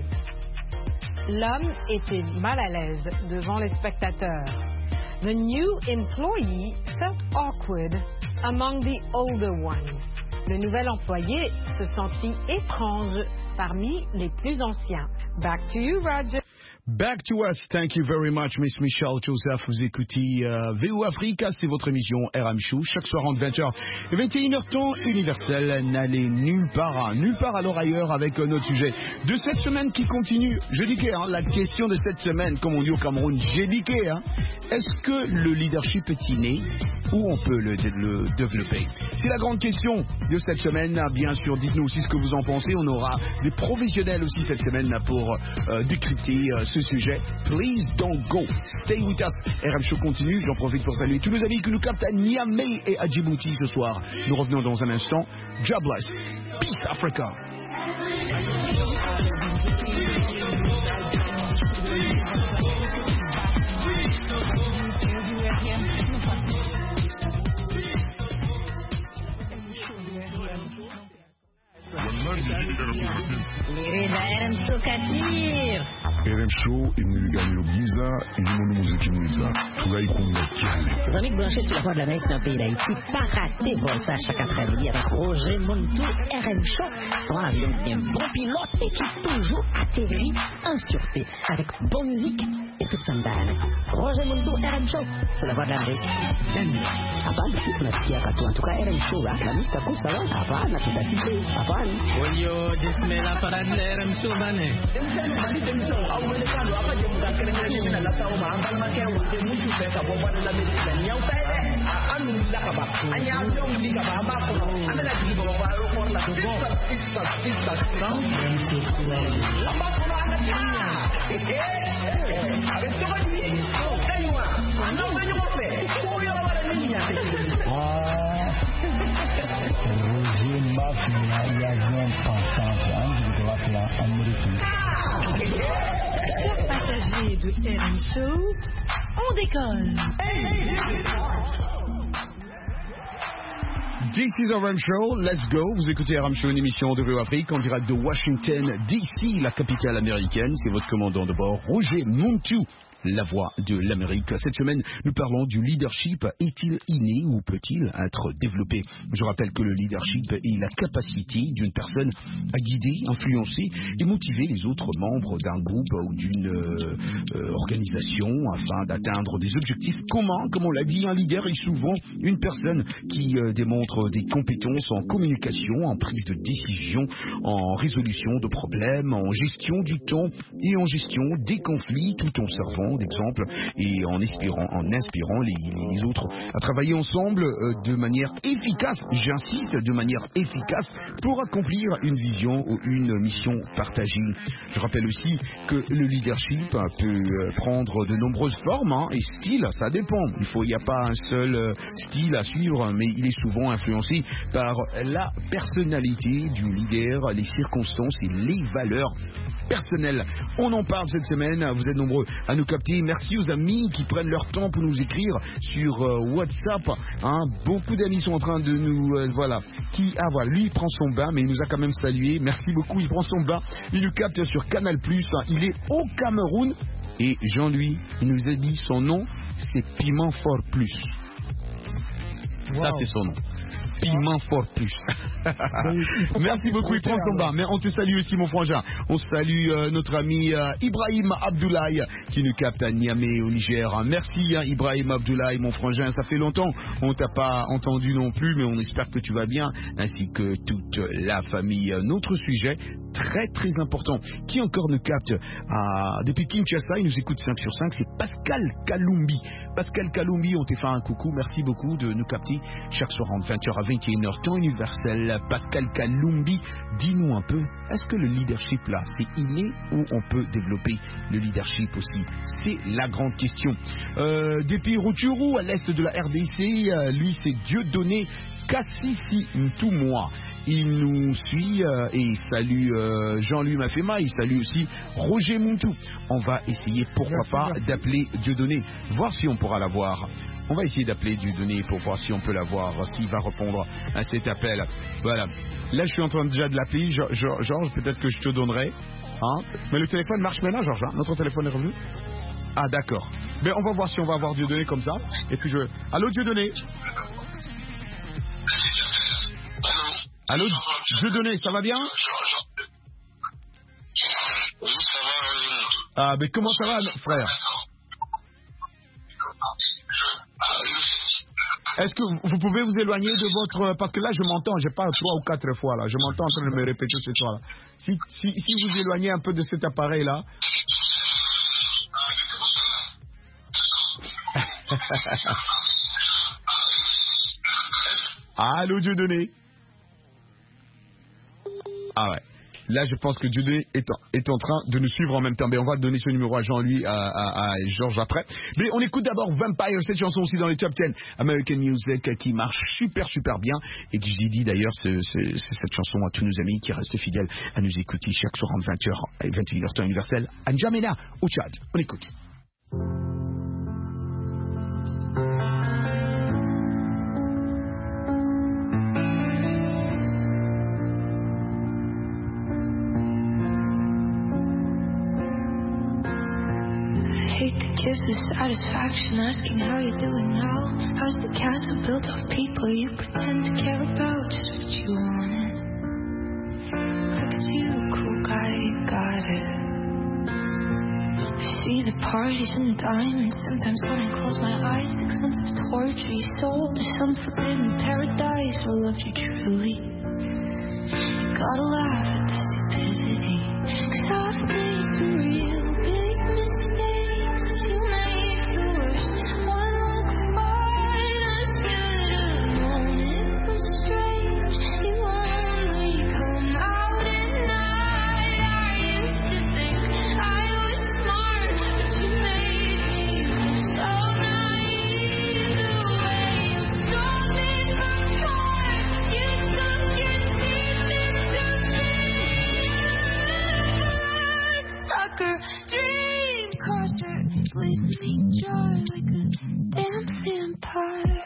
L'homme était mal à l'aise devant les spectateurs. The new employee felt awkward among the older ones. Le nouvel employé se sentit étrange parmi les plus anciens. Back to you, Roger. Back to us. Thank you very much, Miss Michelle Joseph. Vous écoutez VO Africa, c'est votre émission RM Show, chaque soir entre 20h et 21h temps universel. N'allez nulle part alors ailleurs avec notre sujet de cette semaine qui continue. Je dis que la question de cette semaine, comme on dit au Cameroun, j'ai dit que est-ce que le leadership est inné ou on peut le développer? C'est la grande question de cette semaine. Bien sûr, dites-nous aussi ce que vous en pensez. On aura des professionnels aussi cette semaine pour décrypter ce sujet. Please don't go. Stay with us. RM Show continue. J'en profite pour saluer tous nos amis qui nous captent à Niamey et à Djibouti ce soir. Nous revenons dans un instant. Jobless. Peace Africa. Les rêves RM Show 4 RM Show imeganiro byiza irimo n'umuziki mwiza turayikunda cyane. Vous avez branché sur la voie de l'Amérique dans le pays d'Haïti, pas raté Volta chaque après-midi avec Roger Montou, RM Show, pour un avion qui est un bon pilote et qui toujours atterrit en sûreté avec bonne musique et toute son dame. Roger Montou, RM Show, sur la voie de l'Amérique. Hapana, tunasikia katu en tout cas RM Show là, la musique comme ça là, hapana, tutatike, hapana. Oyo, jismela para RM Show bane. Passagers de RM Show, on décolle. This is RM Show, let's go. Vous écoutez RM Show, une émission de Rio Afrique en direct de Washington DC, la capitale américaine. C'est votre commandant de bord, Roger Montou, la voix de l'Amérique. Cette semaine, nous parlons du leadership. Est-il inné ou peut-il être développé? Je rappelle que le leadership est la capacité d'une personne à guider, influencer et motiver les autres membres d'un groupe ou d'une organisation afin d'atteindre des objectifs communs. Comme on l'a dit, un leader est souvent une personne qui démontre des compétences en communication, en prise de décision, en résolution de problèmes, en gestion du temps et en gestion des conflits, tout en servant d'exemple et en inspirant les autres à travailler ensemble de manière efficace, j'insiste, de manière efficace pour accomplir une vision ou une mission partagée. Je rappelle aussi que le leadership peut prendre de nombreuses formes et styles, ça dépend. Il n'y a pas un seul style à suivre, mais il est souvent influencé par la personnalité du leader, les circonstances et les valeurs personnelles. On en parle cette semaine, vous êtes nombreux à nous capter. Merci aux amis qui prennent leur temps pour nous écrire sur WhatsApp. Beaucoup d'amis sont en train de nous... voilà. Lui il prend son bain, mais il nous a quand même salué. Merci beaucoup, il prend son bain. Il nous capte sur Canal+. Il est au Cameroun. Et Jean-Louis, il nous a dit son nom, c'est Piment Fort Plus. Wow. Ça, c'est son nom. Piment Fort Plus. Merci beaucoup, il prend son bain. Mais on te salue aussi, mon frangin. On salue notre ami Ibrahim Abdoulaye qui nous capte à Niamey au Niger. Merci Ibrahim Abdoulaye, mon frangin. Ça fait longtemps, on t'a pas entendu non plus, mais on espère que tu vas bien, ainsi que toute la famille. Notre sujet très très important, qui encore nous capte depuis Kinshasa, il nous écoute 5 sur 5, c'est Pascal Kalumbi. Pascal Kalumbi, on t'a fait un coucou, merci beaucoup de nous capter chaque soir entre 20h à 21h, temps universel. Pascal Kalumbi, dis-nous un peu, est-ce que le leadership là, c'est inné ou on peut développer le leadership aussi? C'est la grande question. Depuis Rutshuru, à l'est de la RDC, lui c'est Dieudonné Kassisi Ntumwa. Il nous suit et il salue Jean-Louis Mafema, il salue aussi Roger Montou. On va essayer, pourquoi pas, d'appeler Dieudonné, voir si on pourra l'avoir. On va essayer d'appeler Dieudonné pour voir si on peut l'avoir, s'il va répondre à cet appel. Voilà. Là, je suis en train déjà de l'appeler. Georges, peut-être que je te donnerai. Mais le téléphone marche maintenant, Georges. Notre téléphone est revenu. Ah, d'accord. Mais on va voir si on va avoir Dieudonné comme ça. Et puis Allô, Dieudonné? Allô, Dieudonné, ça va bien? Oui, ça va. Ah, mais comment ça va, frère? Est-ce que vous pouvez vous éloigner de votre... Parce que là, je m'entends, j'ai pas 3 ou 4 fois, là. Je m'entends en train de me répéter cette fois-là. Si vous éloignez un peu de cet appareil-là... Allô, Dieudonné? Ah ouais. Là, je pense que Dieudonné est en train de nous suivre en même temps. Mais on va donner ce numéro à Jean-Louis, à Georges après. Mais on écoute d'abord Vampire, cette chanson aussi dans les top 10 American Music qui marche super super bien. Et que j'ai dit d'ailleurs, c'est cette chanson à tous nos amis qui restent fidèles à nous écouter chaque soir entre 20h et 21h temps universel à N'Djamena au Tchad. On écoute. gives the satisfaction asking how you're doing now. How's the castle built of people you pretend to care about? Just what you wanted. Look at you, cool guy, you got it. I see the parties and the diamonds. Sometimes when I close my eyes, 6 months of torture you sold to some forbidden paradise. I loved you truly. You gotta laugh at the stupidity, 'cause I've made some real big mistakes. You make the worst one look fine. I should've known it was strange. You only come out at night. I used to think I was smart, but you made me so naive. The way you saw me apart, you sunk your teeth into me. Sucker, dream crusher, leave me dry like a damn vampire.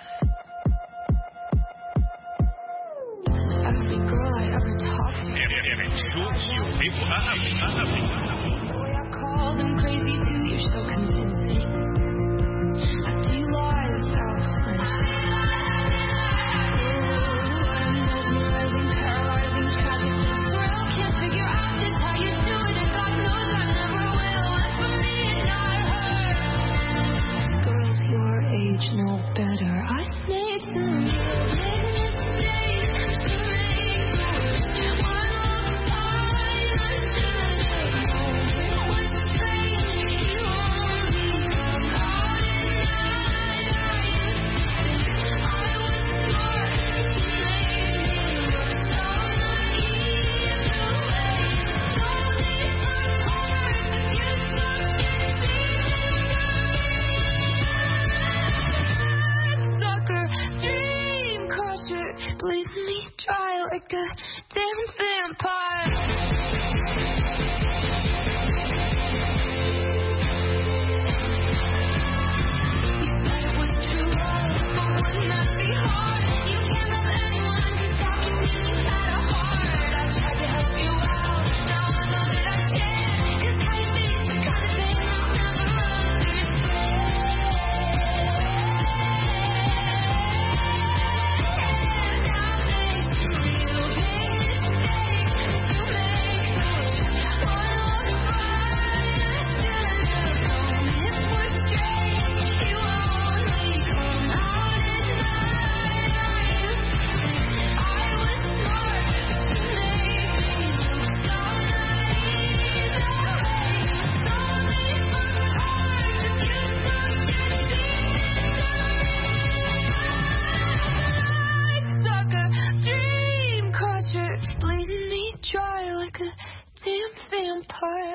Every girl I ever talked to, boy, I call them crazy too. You're so convincing. After you lie without flinching. I'm mesmerizing, paralyzing, tragic, thrill. Can't figure out just how you do it, and God knows I never will. And for me, not her. Girls your age know better. I've made some real big mistakes. You make the worst one look fine. I should've known it was strange. You only come out at night. I used to think I was smart, but you made me look so naive. The way you sold me apart, you sunk your teeth. Sucker, dream crusher, bleed me dry like a damn vampire. You said it was true love, but wouldn't that be hard? You can't love anyone who's talking to you at a heart. I tried to help you out, now I know that I can't. 'Cause how you think's the kind of thing I'll never understand. Sucker, dream crusher, bleeding me dry like a damn vampire.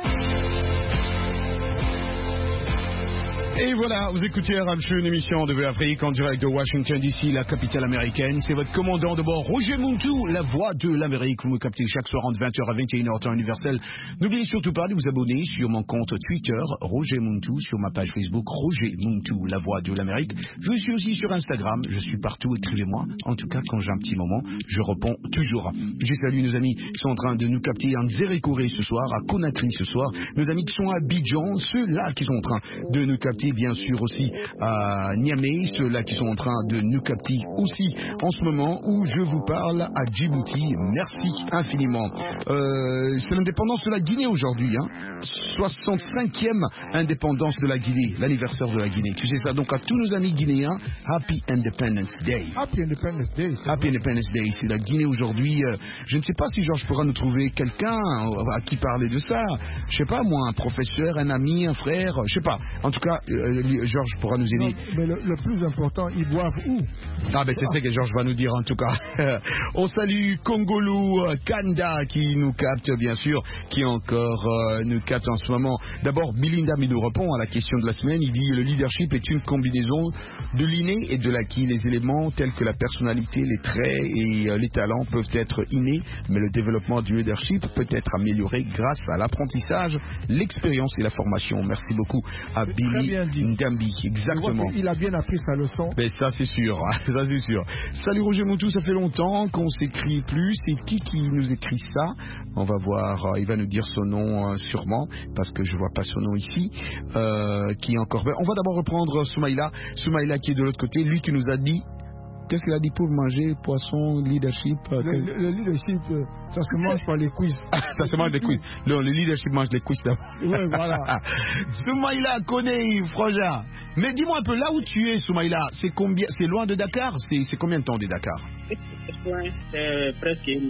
Et voilà, vous écoutez RM Show, une émission de Afrique en direct de Washington DC, la capitale américaine. C'est votre commandant de bord, Roger Muntu, la voix de l'Amérique. Vous me captez chaque soir entre 20h à 21h temps universel. N'oubliez surtout pas de vous abonner sur mon compte Twitter, Roger Muntu, sur ma page Facebook, Roger Muntu, la voix de l'Amérique. Je suis aussi sur Instagram, je suis partout, écrivez-moi. En tout cas, quand j'ai un petit moment, je réponds toujours. Je salue nos amis qui sont en train de nous capter en Zérékoré ce soir, à Conakry ce soir, nos amis qui sont à Abidjan, ceux-là qui sont en train de nous capter bien sûr aussi à Niamey, ceux-là qui sont en train de nous capter aussi en ce moment où je vous parle à Djibouti. Merci infiniment. C'est l'indépendance de la Guinée aujourd'hui, hein. 65e indépendance de la Guinée, l'anniversaire de la Guinée. Tu sais ça, donc à tous nos amis guinéens, Happy Independence Day. Happy Independence Day. Happy Independence Day, c'est la Guinée aujourd'hui. Je ne sais pas si Georges pourra nous trouver quelqu'un à qui parler de ça. Je sais pas moi, un professeur, un ami, un frère, je sais pas. En tout cas, Georges pourra nous aider. Non, mais le plus important, ils boivent où? Ah ben c'est ça que Georges va nous dire en tout cas. On salue Congolou Kanda qui nous capte bien sûr, qui encore nous capte en ce moment. D'abord, Bilinda nous répond à la question de la semaine. Il dit le leadership est une combinaison de l'inné et de l'acquis. Les éléments tels que la personnalité, les traits et les talents peuvent être innés, mais le développement du leadership peut être amélioré grâce à l'apprentissage, l'expérience et la formation. Merci beaucoup à Billy Ndambi, exactement. Il a bien appris sa leçon. Mais ça c'est sûr, ça c'est sûr. Salut Roger Montou, ça fait longtemps qu'on s'écrit plus. C'est qui nous écrit ça? On va voir, il va nous dire son nom sûrement, parce que je vois pas son nom ici. Qui est encore... On va d'abord reprendre Soumaïla. Soumaïla qui est de l'autre côté, lui qui nous a dit... Qu'est-ce qu'il a dit pour manger poisson, leadership? Le leadership, ça se mange par les quiz. Ça se mange les quiz. Non, le leadership mange les quiz d'abord. Oui, voilà. Soumaïla, connais, Frangin. Mais dis-moi un peu, là où tu es, Soumaïla, c'est combien? C'est loin de Dakar? C'est combien de temps de Dakar? C'est presque une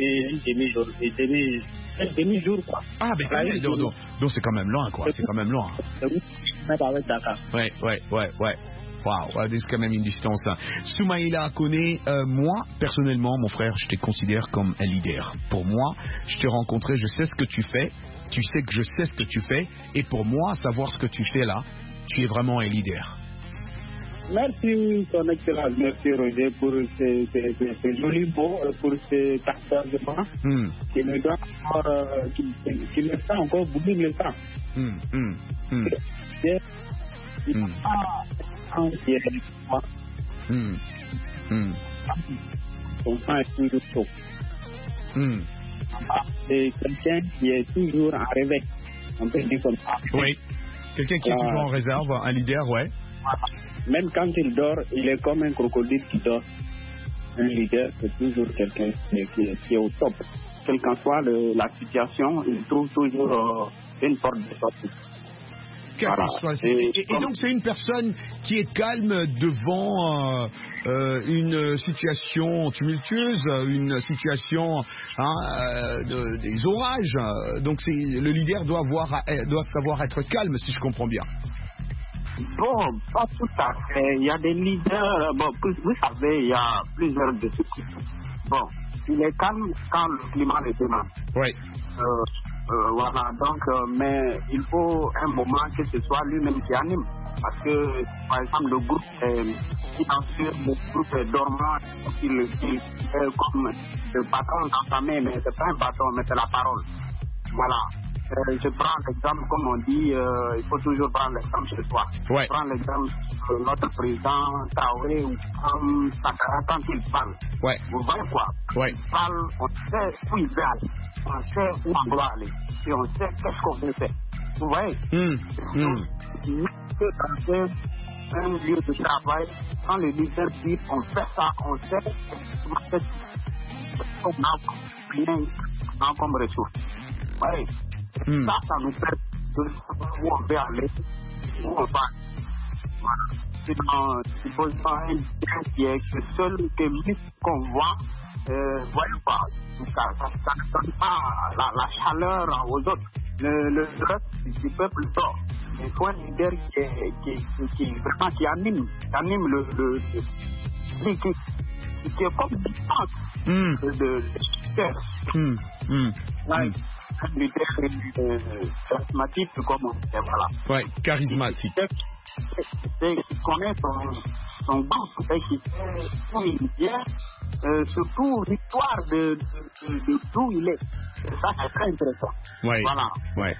demi-jour, quoi. Ah, ben donc c'est quand même loin, quoi. C'est quand même loin. Avec Dakar. Ouais. Waouh, c'est quand même une distance. Soumaïla connaît, moi, personnellement, mon frère, je te considère comme un leader. Pour moi, je t'ai rencontré, je sais ce que tu fais, tu sais que je sais ce que tu fais, et pour moi, savoir ce que tu fais là, tu es vraiment un leader. Merci, son excellence, merci Roger pour ces jolis mots, pour ces partagements qui me donnent qui me font encore bouger le temps. On est toujours chaud. C'est quelqu'un qui est toujours en réveil. On peut dire comme ça. Oui. Quelqu'un qui est toujours en réserve, un leader, ouais. Même quand il dort, il est comme un crocodile qui dort. Un leader, c'est toujours quelqu'un qui est au top. Quelle qu'en soit la situation, il trouve toujours une porte de sortie. Voilà. Et donc c'est une personne qui est calme devant une situation tumultueuse, une situation des orages. Donc le leader doit savoir être calme, si je comprends bien. Bon, pas tout à fait. Il y a des leaders. Bon, vous savez, il y a plusieurs de ce type. Bon, il est calme quand le climat le demande. Oui. Voilà, donc, mais il faut un moment que ce soit lui-même qui anime. Parce que, par exemple, le groupe est silencieux, le groupe est dormant, il est comme le bâton dans sa main, mais c'est pas un bâton, mais c'est la parole. Voilà. Je prends l'exemple, comme on dit, il faut toujours prendre l'exemple chez soi. Ouais. Je prends l'exemple de notre président Traoré ou Sankara quand il parle. Ouais. Vous voyez quoi? Ouais. Il parle, on sait où il va aller, on sait où on doit aller, et on sait qu'est-ce qu'on veut faire. Vous voyez? Dans un lieu de travail, quand le leader dit on fait ça, on sait qu'on a bien comme ressource. Vous voyez? Ça nous permet de savoir où on veut aller, où on va. Voilà. C'est dans un bien qui est seul que lui qu'on voit, voyez pas, ça ne donne pas la chaleur aux autres. Le reste du peuple dort. Il faut un leader qui anime qui est comme distance de un leader charismatique, comme on dit, voilà. Ouais, charismatique. Qui connaît son groupe et qui sait où il vient, surtout l'histoire de d'où il est. Ça, c'est très intéressant. Ouais. Voilà. Ouais.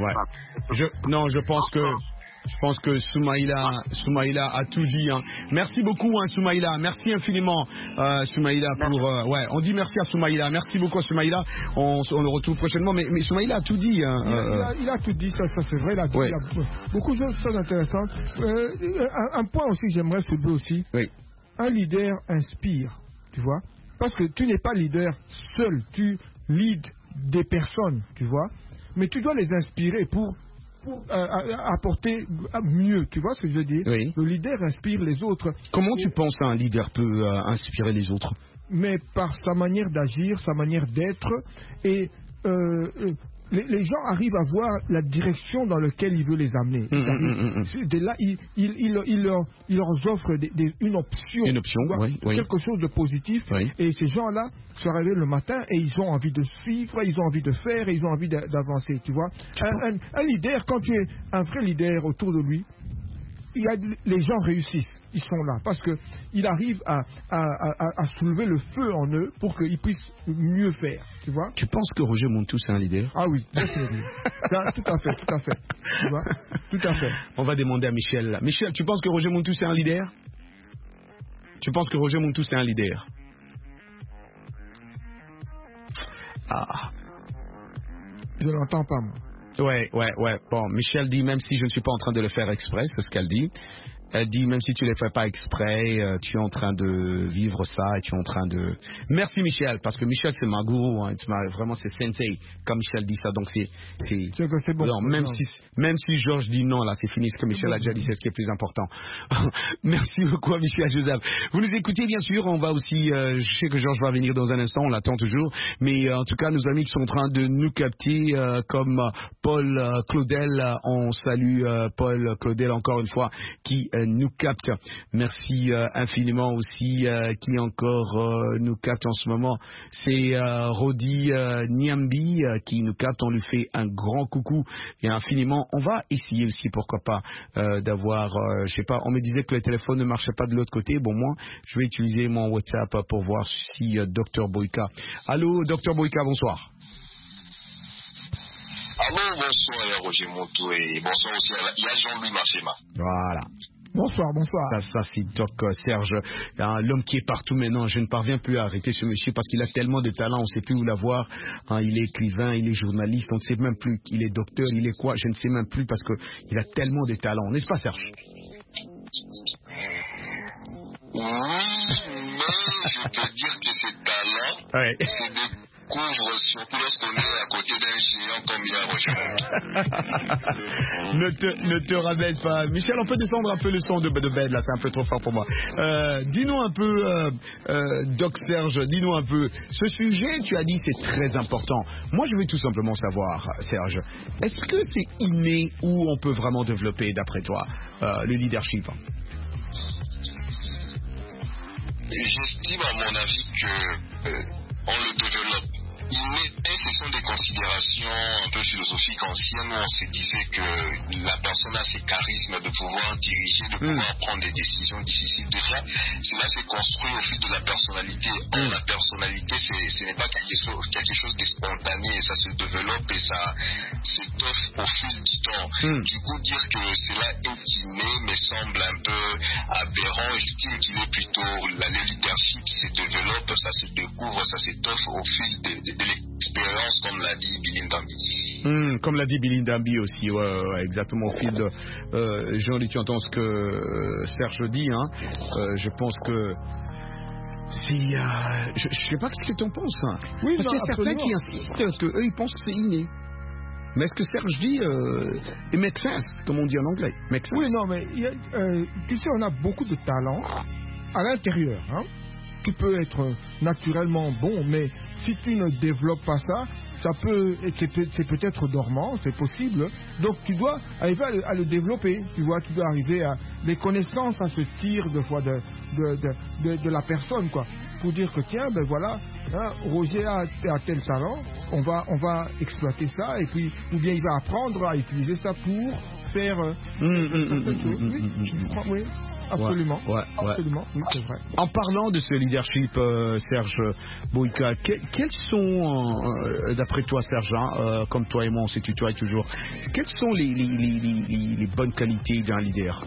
Je pense que Soumaïla a tout dit. Hein. Merci beaucoup, Soumaïla. Merci infiniment, Soumaïla, pour. On dit merci à Soumaïla. Merci beaucoup, Soumaïla. On le retrouve prochainement. Mais Soumaïla a tout dit. Il a tout dit, ça c'est vrai. Il a beaucoup de choses très intéressantes. Un point aussi que j'aimerais soulever aussi. Oui. Un leader inspire, tu vois. Parce que tu n'es pas leader seul. Tu leads des personnes, tu vois. Mais tu dois les inspirer pour apporter mieux, tu vois ce que je veux dire? Oui. Le leader inspire les autres. Comment tu penses qu'un leader peut inspirer les autres? Mais par sa manière d'agir, sa manière d'être, et les gens arrivent à voir la direction dans laquelle il veut les amener. De là, il leur offre une option, quelque chose de positif. Oui. Et ces gens-là se réveillent le matin et ils ont envie de suivre, ils ont envie de faire, et ils ont envie d'avancer. Tu vois, un leader, quand tu es un vrai leader autour de lui, les gens réussissent, ils sont là, parce qu'il arrive à soulever le feu en eux pour qu'ils puissent mieux faire, tu vois. Tu penses que Roger Montou, c'est un leader? Ah oui, tout à fait, tu vois, tout à fait. On va demander à Michel, là. Michel, tu penses que Roger Montou, c'est un leader? Tu penses que Roger Montou, c'est un leader? Ah. Je l'entends pas, moi. Ouais. Bon, Michel dit, même si je ne suis pas en train de le faire exprès, c'est ce qu'elle dit. Elle dit, même si tu ne le fais pas exprès, tu es en train de vivre ça et tu es en train de... Merci Michel, parce que Michel c'est ma gourou, hein, vraiment c'est sensei, comme Michel dit ça, donc c'est bon. Non, même si Georges dit non, là c'est fini, ce que Michel a déjà dit, c'est ce qui est plus important. Merci beaucoup à Michel Joseph. Vous nous écoutez bien sûr, on va aussi, je sais que Georges va venir dans un instant, on l'attend toujours, mais en tout cas nos amis qui sont en train de nous capter, comme Paul Claudel, on salue Paul Claudel encore une fois, qui nous capte. Merci infiniment aussi qui encore nous capte en ce moment. C'est Rodi Niambi qui nous capte. On lui fait un grand coucou et infiniment. On va essayer aussi, pourquoi pas, d'avoir, je sais pas, on me disait que le téléphone ne marchait pas de l'autre côté. Bon, moi, je vais utiliser mon WhatsApp pour voir si Dr Boyka. Allô, Dr Boyka, bonsoir. Allô, bonsoir Roger Montou et bonsoir aussi à Jean-Louis Mafema. Voilà. Bonsoir. Ça c'est Doc Serge, l'homme qui est partout maintenant. Je ne parviens plus à arrêter ce monsieur parce qu'il a tellement de talent, on ne sait plus où l'avoir. Il est écrivain, il est journaliste, on ne sait même plus. Il est docteur, il est quoi, je ne sais même plus parce qu'il a tellement de talent. N'est-ce pas Serge? Oui, mais je peux dire que ces talents, c'est des couvre surtout lorsqu'on est à côté d'un géant comme il a rejoint. Ne te rabaisse pas. Michel, on peut descendre un peu le son de bed là, c'est un peu trop fort pour moi. Dis-nous un peu, Doc Serge, dis-nous un peu, ce sujet, tu as dit, c'est très important. Moi, je veux tout simplement savoir, Serge, est-ce que c'est inné ou on peut vraiment développer, d'après toi, le leadership? J'estime, à mon avis, que on le développe. Mais ce sont des considérations un peu philosophiques anciennes où on se disait que la personne a ses charismes de pouvoir diriger, de pouvoir prendre des décisions difficiles. Déjà, cela s'est construit au fil de la personnalité. Or, la personnalité, ce n'est pas quelque chose de spontané, ça se développe et ça s'étoffe au fil du temps. Du coup, dire que cela est inné me semble un peu aberrant. J'estime qu'il est plutôt le leadership se développe, ça se découvre, ça s'étoffe au fil de l'expérience, comme l'a dit Billy Ndambi. Comme l'a dit Billy Ndambi aussi, exactement au fil de... Jean-Luc, tu entends ce que Serge dit, hein. Je pense que c'est... je sais pas ce que tu en penses. Hein. Oui, parce qu'il y a certains qui insistent qu'eux, ils pensent que c'est inné. Mais ce que Serge dit, it makes sense, comme on dit en anglais. Make sense. Oui, non, mais tu sais, on a beaucoup de talent à l'intérieur, hein, qui peut être naturellement bon, mais si tu ne développes pas ça, c'est peut-être dormant, c'est possible. Donc tu dois arriver à le développer. Tu vois, tu dois arriver à les connaissances, à se tirer de fois de la personne, quoi, pour dire que tiens, ben voilà, hein, Roger a tel talent, on va exploiter ça, et puis ou bien il va apprendre à utiliser ça pour faire certaines choses. Oui, je crois, oui. Absolument, absolument, oui, c'est vrai. En parlant de ce leadership, Serge Boyka, quels sont, d'après toi, Serge, hein, comme toi et moi, on se tutoie toujours, quelles sont les bonnes qualités d'un leader?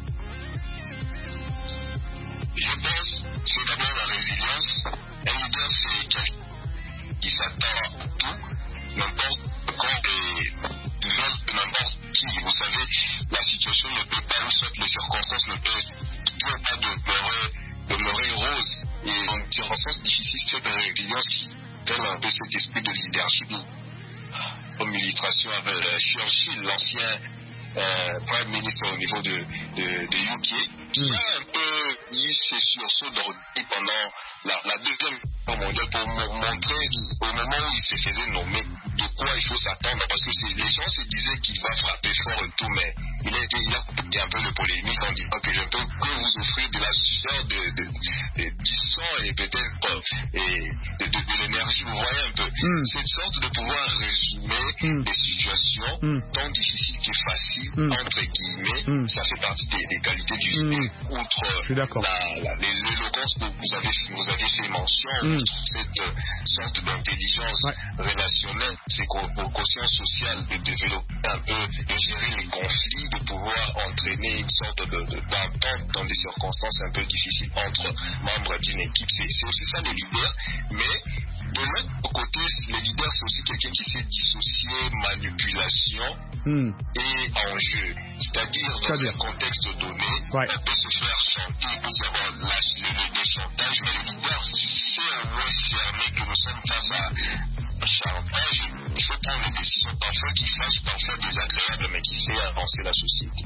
Je pense que c'est d'abord la résilience. Un leader, c'est quelqu'un qui s'attend à tout, n'importe quand et n'importe qui. Vous savez, la situation ne peut pas, ou soit les circonstances ne peuvent pas demeurer rose. Et dans des circonstances difficiles, cette résilience qui donne un peu cet esprit de leadership. Comme illustration avec Churchill, l'ancien Prime Minister au niveau de UK, qui a un peu eu ses sursauts d'orgueil pendant la deuxième mondial pour montrer au moment où il se faisait nommer de quoi il faut s'attendre, parce que les gens se disaient qu'il va frapper fort et tout, mais il a coupé un peu de polémique en disant que je ne peux que vous offrir de la sueur, du sang et peut-être de l'énergie. Vous voyez un peu cette sorte de pouvoir résumer des situations tant difficiles que faciles, entre guillemets, ça fait partie des qualités du style. Outre l'éloquence que vous avez fait mention, cette sorte d'intelligence relationnelle, c'est quotient social de développer un peu, de gérer les conflits, de pouvoir entraîner une sorte d'entente dans des circonstances un peu difficiles entre membres d'une équipe. C'est aussi ça les leaders, mais de l'autre côté, le leader c'est aussi quelqu'un qui sait dissocier manipulation et enjeu. C'est-à-dire dans un contexte donné, on peut se faire chanter, il peut y avoir le chantage, mais le leader sait au moins cerner que nous sommes face à chantage. Il faut prendre des décisions parfois qui fâchent, parfois désagréables, mais qui fait avancer la société.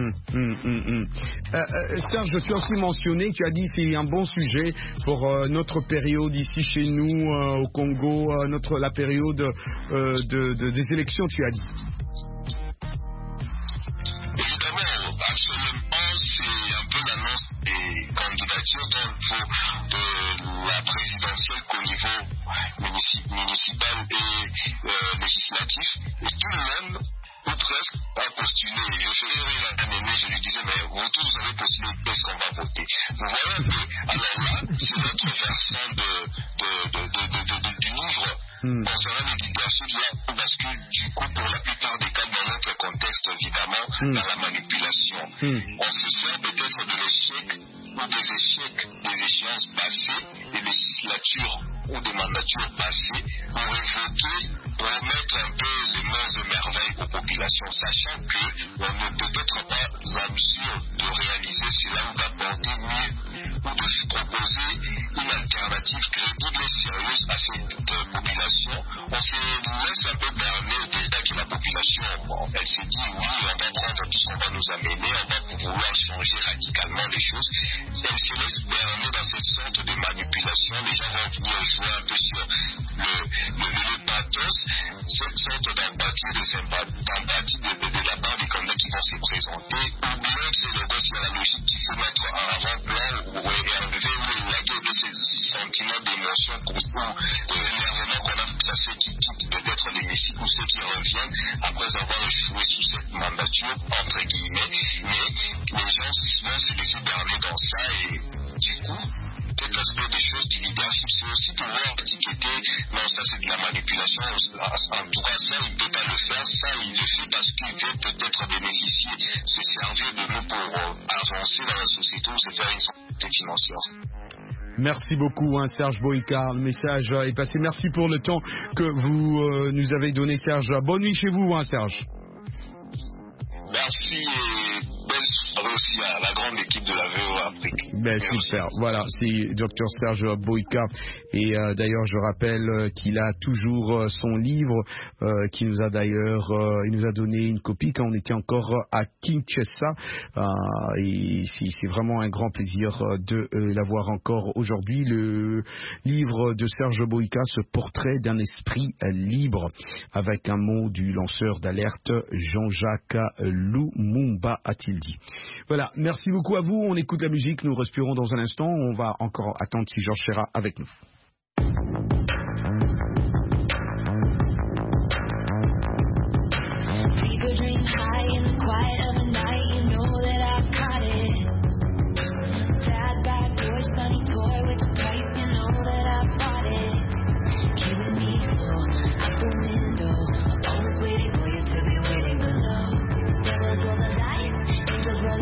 Serge, tu as aussi mentionné, tu as dit c'est un bon sujet pour notre période ici chez nous au Congo, la période des élections, tu as dit. Évidemment, absolument, c'est un peu l'annonce des candidatures de la présidentielle qu'au niveau municipal et législatif. Et tout le monde, ou presque, a postulé. Je faisais rire un aîné, je lui disais, mais vous tous vous avez postulé, qu'est-ce qu'on va voter? Vous voyez un peu. Alors là, c'est notre versant du livre concernant le leadership là, parce que du coup, pour la plupart des cas, dans notre contexte, évidemment, dans la manipulation, on se sert peut-être de l'échec ou des échecs des échéances passées, des législatures ou des mandatures passées, pour évoquer, pour mettre un peu les mains et merveilles aux populations, sachant qu'on ne peut peut-être pas en mesure de réaliser cela ou d'apporter mieux ou de proposer une alternative crédible et sérieuse à cette population. On se laisse un peu berner déjà que la population, elle se dit oui, on va prendre tout ce qu'on va nous amener, on va pouvoir changer radicalement les choses. Elle se laisse berner dans cette sorte de manipulation. Les gens vont venir jouer un peu sur le pathos, cette sorte d'empathie, de la part des candidats qui vont se présenter, ou bien c'est le gosse de la logique qu'il faut mettre en avant-plan ou enlever ou élaguer de ces sentiments d'émotion ou d'énervement qu'on a placé qui quittent peut-être l'hémicycle ou ceux qui reviennent après avoir échoué sous cette mandature, entre guillemets, mais les gens vont se laisser berner dans ça et du coup, tout l'aspect des choses du leadership, c'est aussi pouvoir étiqueter, non, ça c'est de la manipulation, en tout cas ça il ne peut pas le faire, ça il le fait parce qu'il veut peut-être bénéficier, se servir de nous pour avancer dans la société ou se faire une santé financière. Merci beaucoup, Serge Boïka. Le message est passé. Merci pour le temps que vous nous avez donné, Serge. Bonne nuit chez vous, Serge. Merci et belle soirée aussi à la grande équipe de la VO Afrique. Super, voilà, c'est Dr Serge Boïka. Et d'ailleurs, je rappelle qu'il a toujours son livre, qui nous a d'ailleurs, il nous a donné une copie quand on était encore à Kinshasa. Et c'est vraiment un grand plaisir de l'avoir encore aujourd'hui. Le livre de Serge Boïka, ce portrait d'un esprit libre, avec un mot du lanceur d'alerte Jean-Jacques Lumumba, a-t-il dit. Voilà, merci beaucoup à vous. On écoute la musique, nous respirons dans un instant. On va encore attendre si Georges sera avec nous.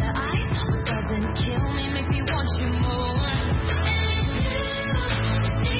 Kill me, make me want you more.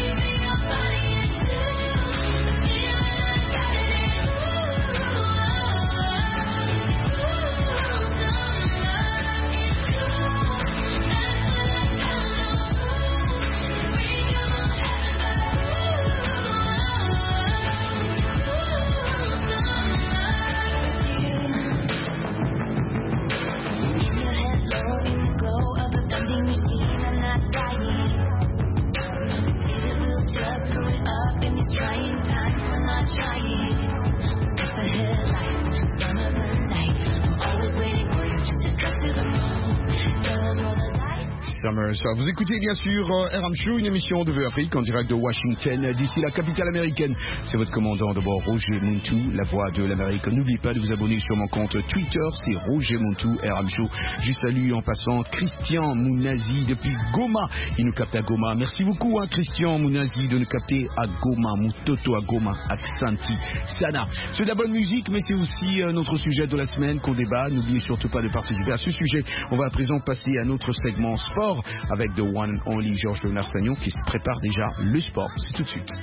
Summers. Vous écoutez bien sûr RM Show, une émission de VO Afrique en direct de Washington, d'ici la capitale américaine. C'est votre commandant de bord, Roger Muntu, la voix de l'Amérique. N'oubliez pas de vous abonner sur mon compte Twitter, c'est Roger Muntu, RM Show. Je salue en passant Christian Mounazi depuis Goma. Il nous capte à Goma. Merci beaucoup Christian Mounazi de nous capter à Goma, Mutoto à Goma, Aksanti, Sana. C'est de la bonne musique, mais c'est aussi notre sujet de la semaine qu'on débat. N'oubliez surtout pas de participer à ce sujet. On va à présent passer à notre segment sport avec The One and Only Georges Léonard Sagnon qui se prépare déjà le sport. C'est tout de suite.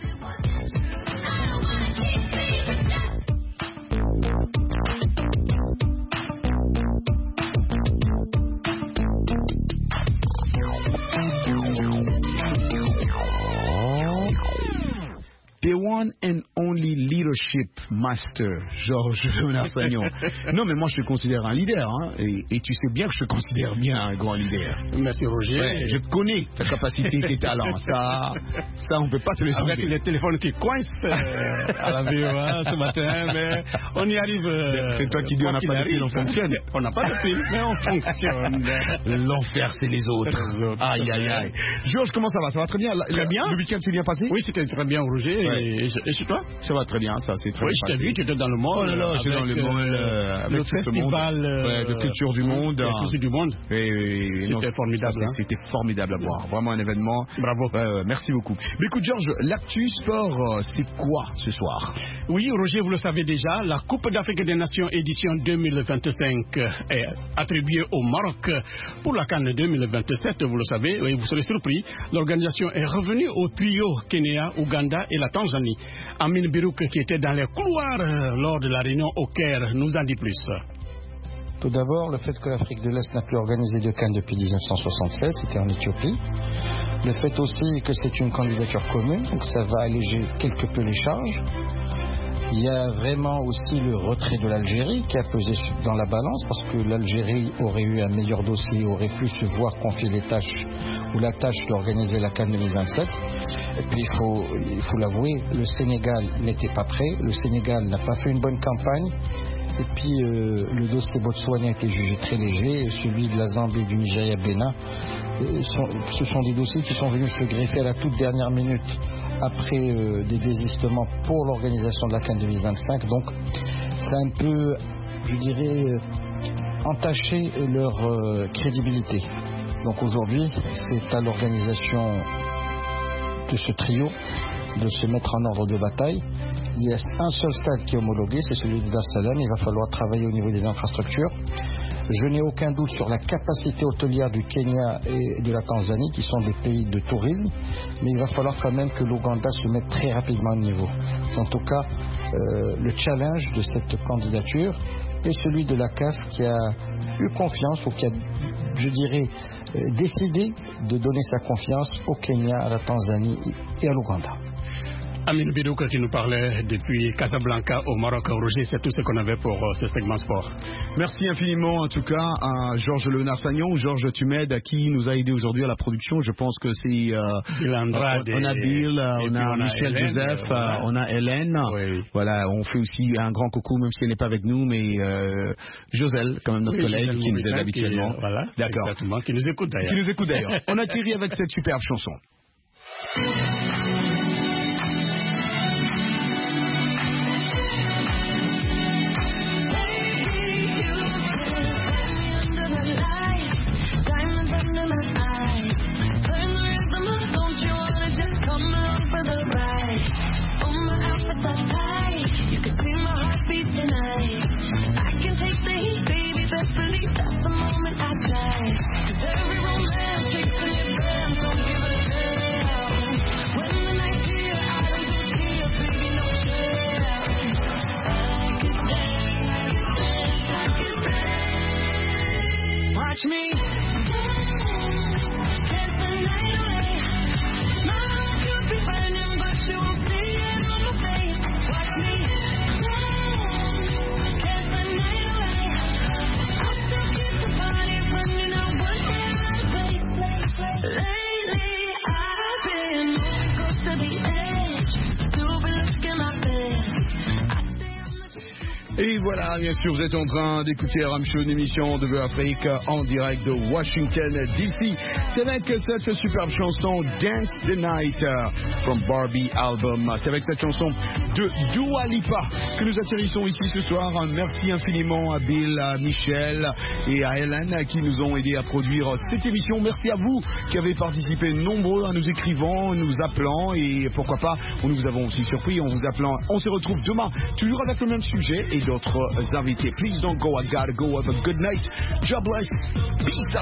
The One and Only Leadership Master, Georges Léonard Sagnon. Non, mais moi je te considère un leader, hein, et tu sais bien que je te considère bien un grand leader. Merci Roger. Ouais, je connais ta capacité et tes talents. Ça on peut pas te le avec les téléphones qui coincent à la VOA ce matin, mais on y arrive. C'est toi qui dis on n'a pas de fil, on fonctionne. On n'a pas de fil, mais on fonctionne. L'enfer, c'est les autres. Aïe, aïe, aïe. Georges, comment ça va? Ça va très bien? Très bien. Le week-end s'est bien passé? Oui, c'était très bien, Roger. Ouais. Et chez toi? Ça va très bien, ça c'est très bien. Oui, je t'ai vu, tu étais dans le monde. Oh là là, j'étais dans le monde avec le festival de culture du monde. Du monde. C'était formidable. C'était formidable à voir. Vraiment un événement. Bravo. Merci beaucoup. Mais écoute, Georges, l'actu sport, c'est quoi ce soir? Oui, Roger, vous le savez déjà, la Coupe d'Afrique des Nations édition 2025 est attribuée au Maroc. Pour la CAN 2027, vous le savez, oui, vous serez surpris, l'organisation est revenue au trio Kenya, Ouganda et la Tanzanie. Amin Birouk, qui était dans les couloirs lors de la réunion au Caire, nous en dit plus. Tout d'abord, le fait que l'Afrique de l'Est n'a plus organisé de CAN depuis 1976, c'était en Éthiopie. Le fait aussi que c'est une candidature commune, donc ça va alléger quelque peu les charges. Il y a vraiment aussi le retrait de l'Algérie qui a pesé dans la balance parce que l'Algérie aurait eu un meilleur dossier, aurait pu se voir confier les tâches ou la tâche d'organiser la CAN 2027. Et puis il faut l'avouer, le Sénégal n'était pas prêt, le Sénégal n'a pas fait une bonne campagne. Et puis le dossier Botswana a été jugé très léger, et celui de la Zambie et du Nigeria Bénin, ce sont des dossiers qui sont venus se greffer à la toute dernière minute après des désistements pour l'organisation de la CAN 2025. Donc ça a un peu, je dirais, entaché leur crédibilité. Donc aujourd'hui, c'est à l'organisation de ce trio de se mettre en ordre de bataille. Il y a un seul stade qui est homologué, c'est celui de Dar es Salaam. Il va falloir travailler au niveau des infrastructures. Je n'ai aucun doute sur la capacité hôtelière du Kenya et de la Tanzanie, qui sont des pays de tourisme, mais il va falloir quand même que l'Ouganda se mette très rapidement au niveau. C'est en tout cas le challenge de cette candidature, et celui de la CAF qui a eu confiance, ou qui a, je dirais, décidé de donner sa confiance au Kenya, à la Tanzanie et à l'Ouganda. Amin Birouk qui nous parlait depuis Casablanca au Maroc. Roger, c'est tout ce qu'on avait pour ce segment sport. Merci infiniment en tout cas à Georges Léonard Sagnon. Georges, tu m'aides, à qui nous a aidé aujourd'hui à la production. Je pense que c'est Bill Andrade, on a Bill, on a Michel Hélène, Joseph, on a Hélène. Oui. Voilà, on fait aussi un grand coucou, même si elle n'est pas avec nous, mais Joselle, quand même notre collègue qui nous aide habituellement. Voilà, d'accord. Exactement, qui nous écoute d'ailleurs. On atterrit avec cette superbe chanson. voilà, bien sûr, vous êtes en train d'écouter RM Show, une émission de Vue Afrique en direct de Washington DC. C'est avec cette superbe chanson Dance the Night from Barbie Album. C'est avec cette chanson de Dua Lipa que nous atterrissons ici ce soir. Merci infiniment à Bill, à Michel et à Hélène qui nous ont aidés à produire cette émission. Merci à vous qui avez participé nombreux à nous écrivant, nous appelant et pourquoi pas, nous vous avons aussi surpris en vous appelant. On se retrouve demain, toujours avec le même sujet et d'autres invités. Please don't go, I gotta go. Have a good night. God bless. Peace out.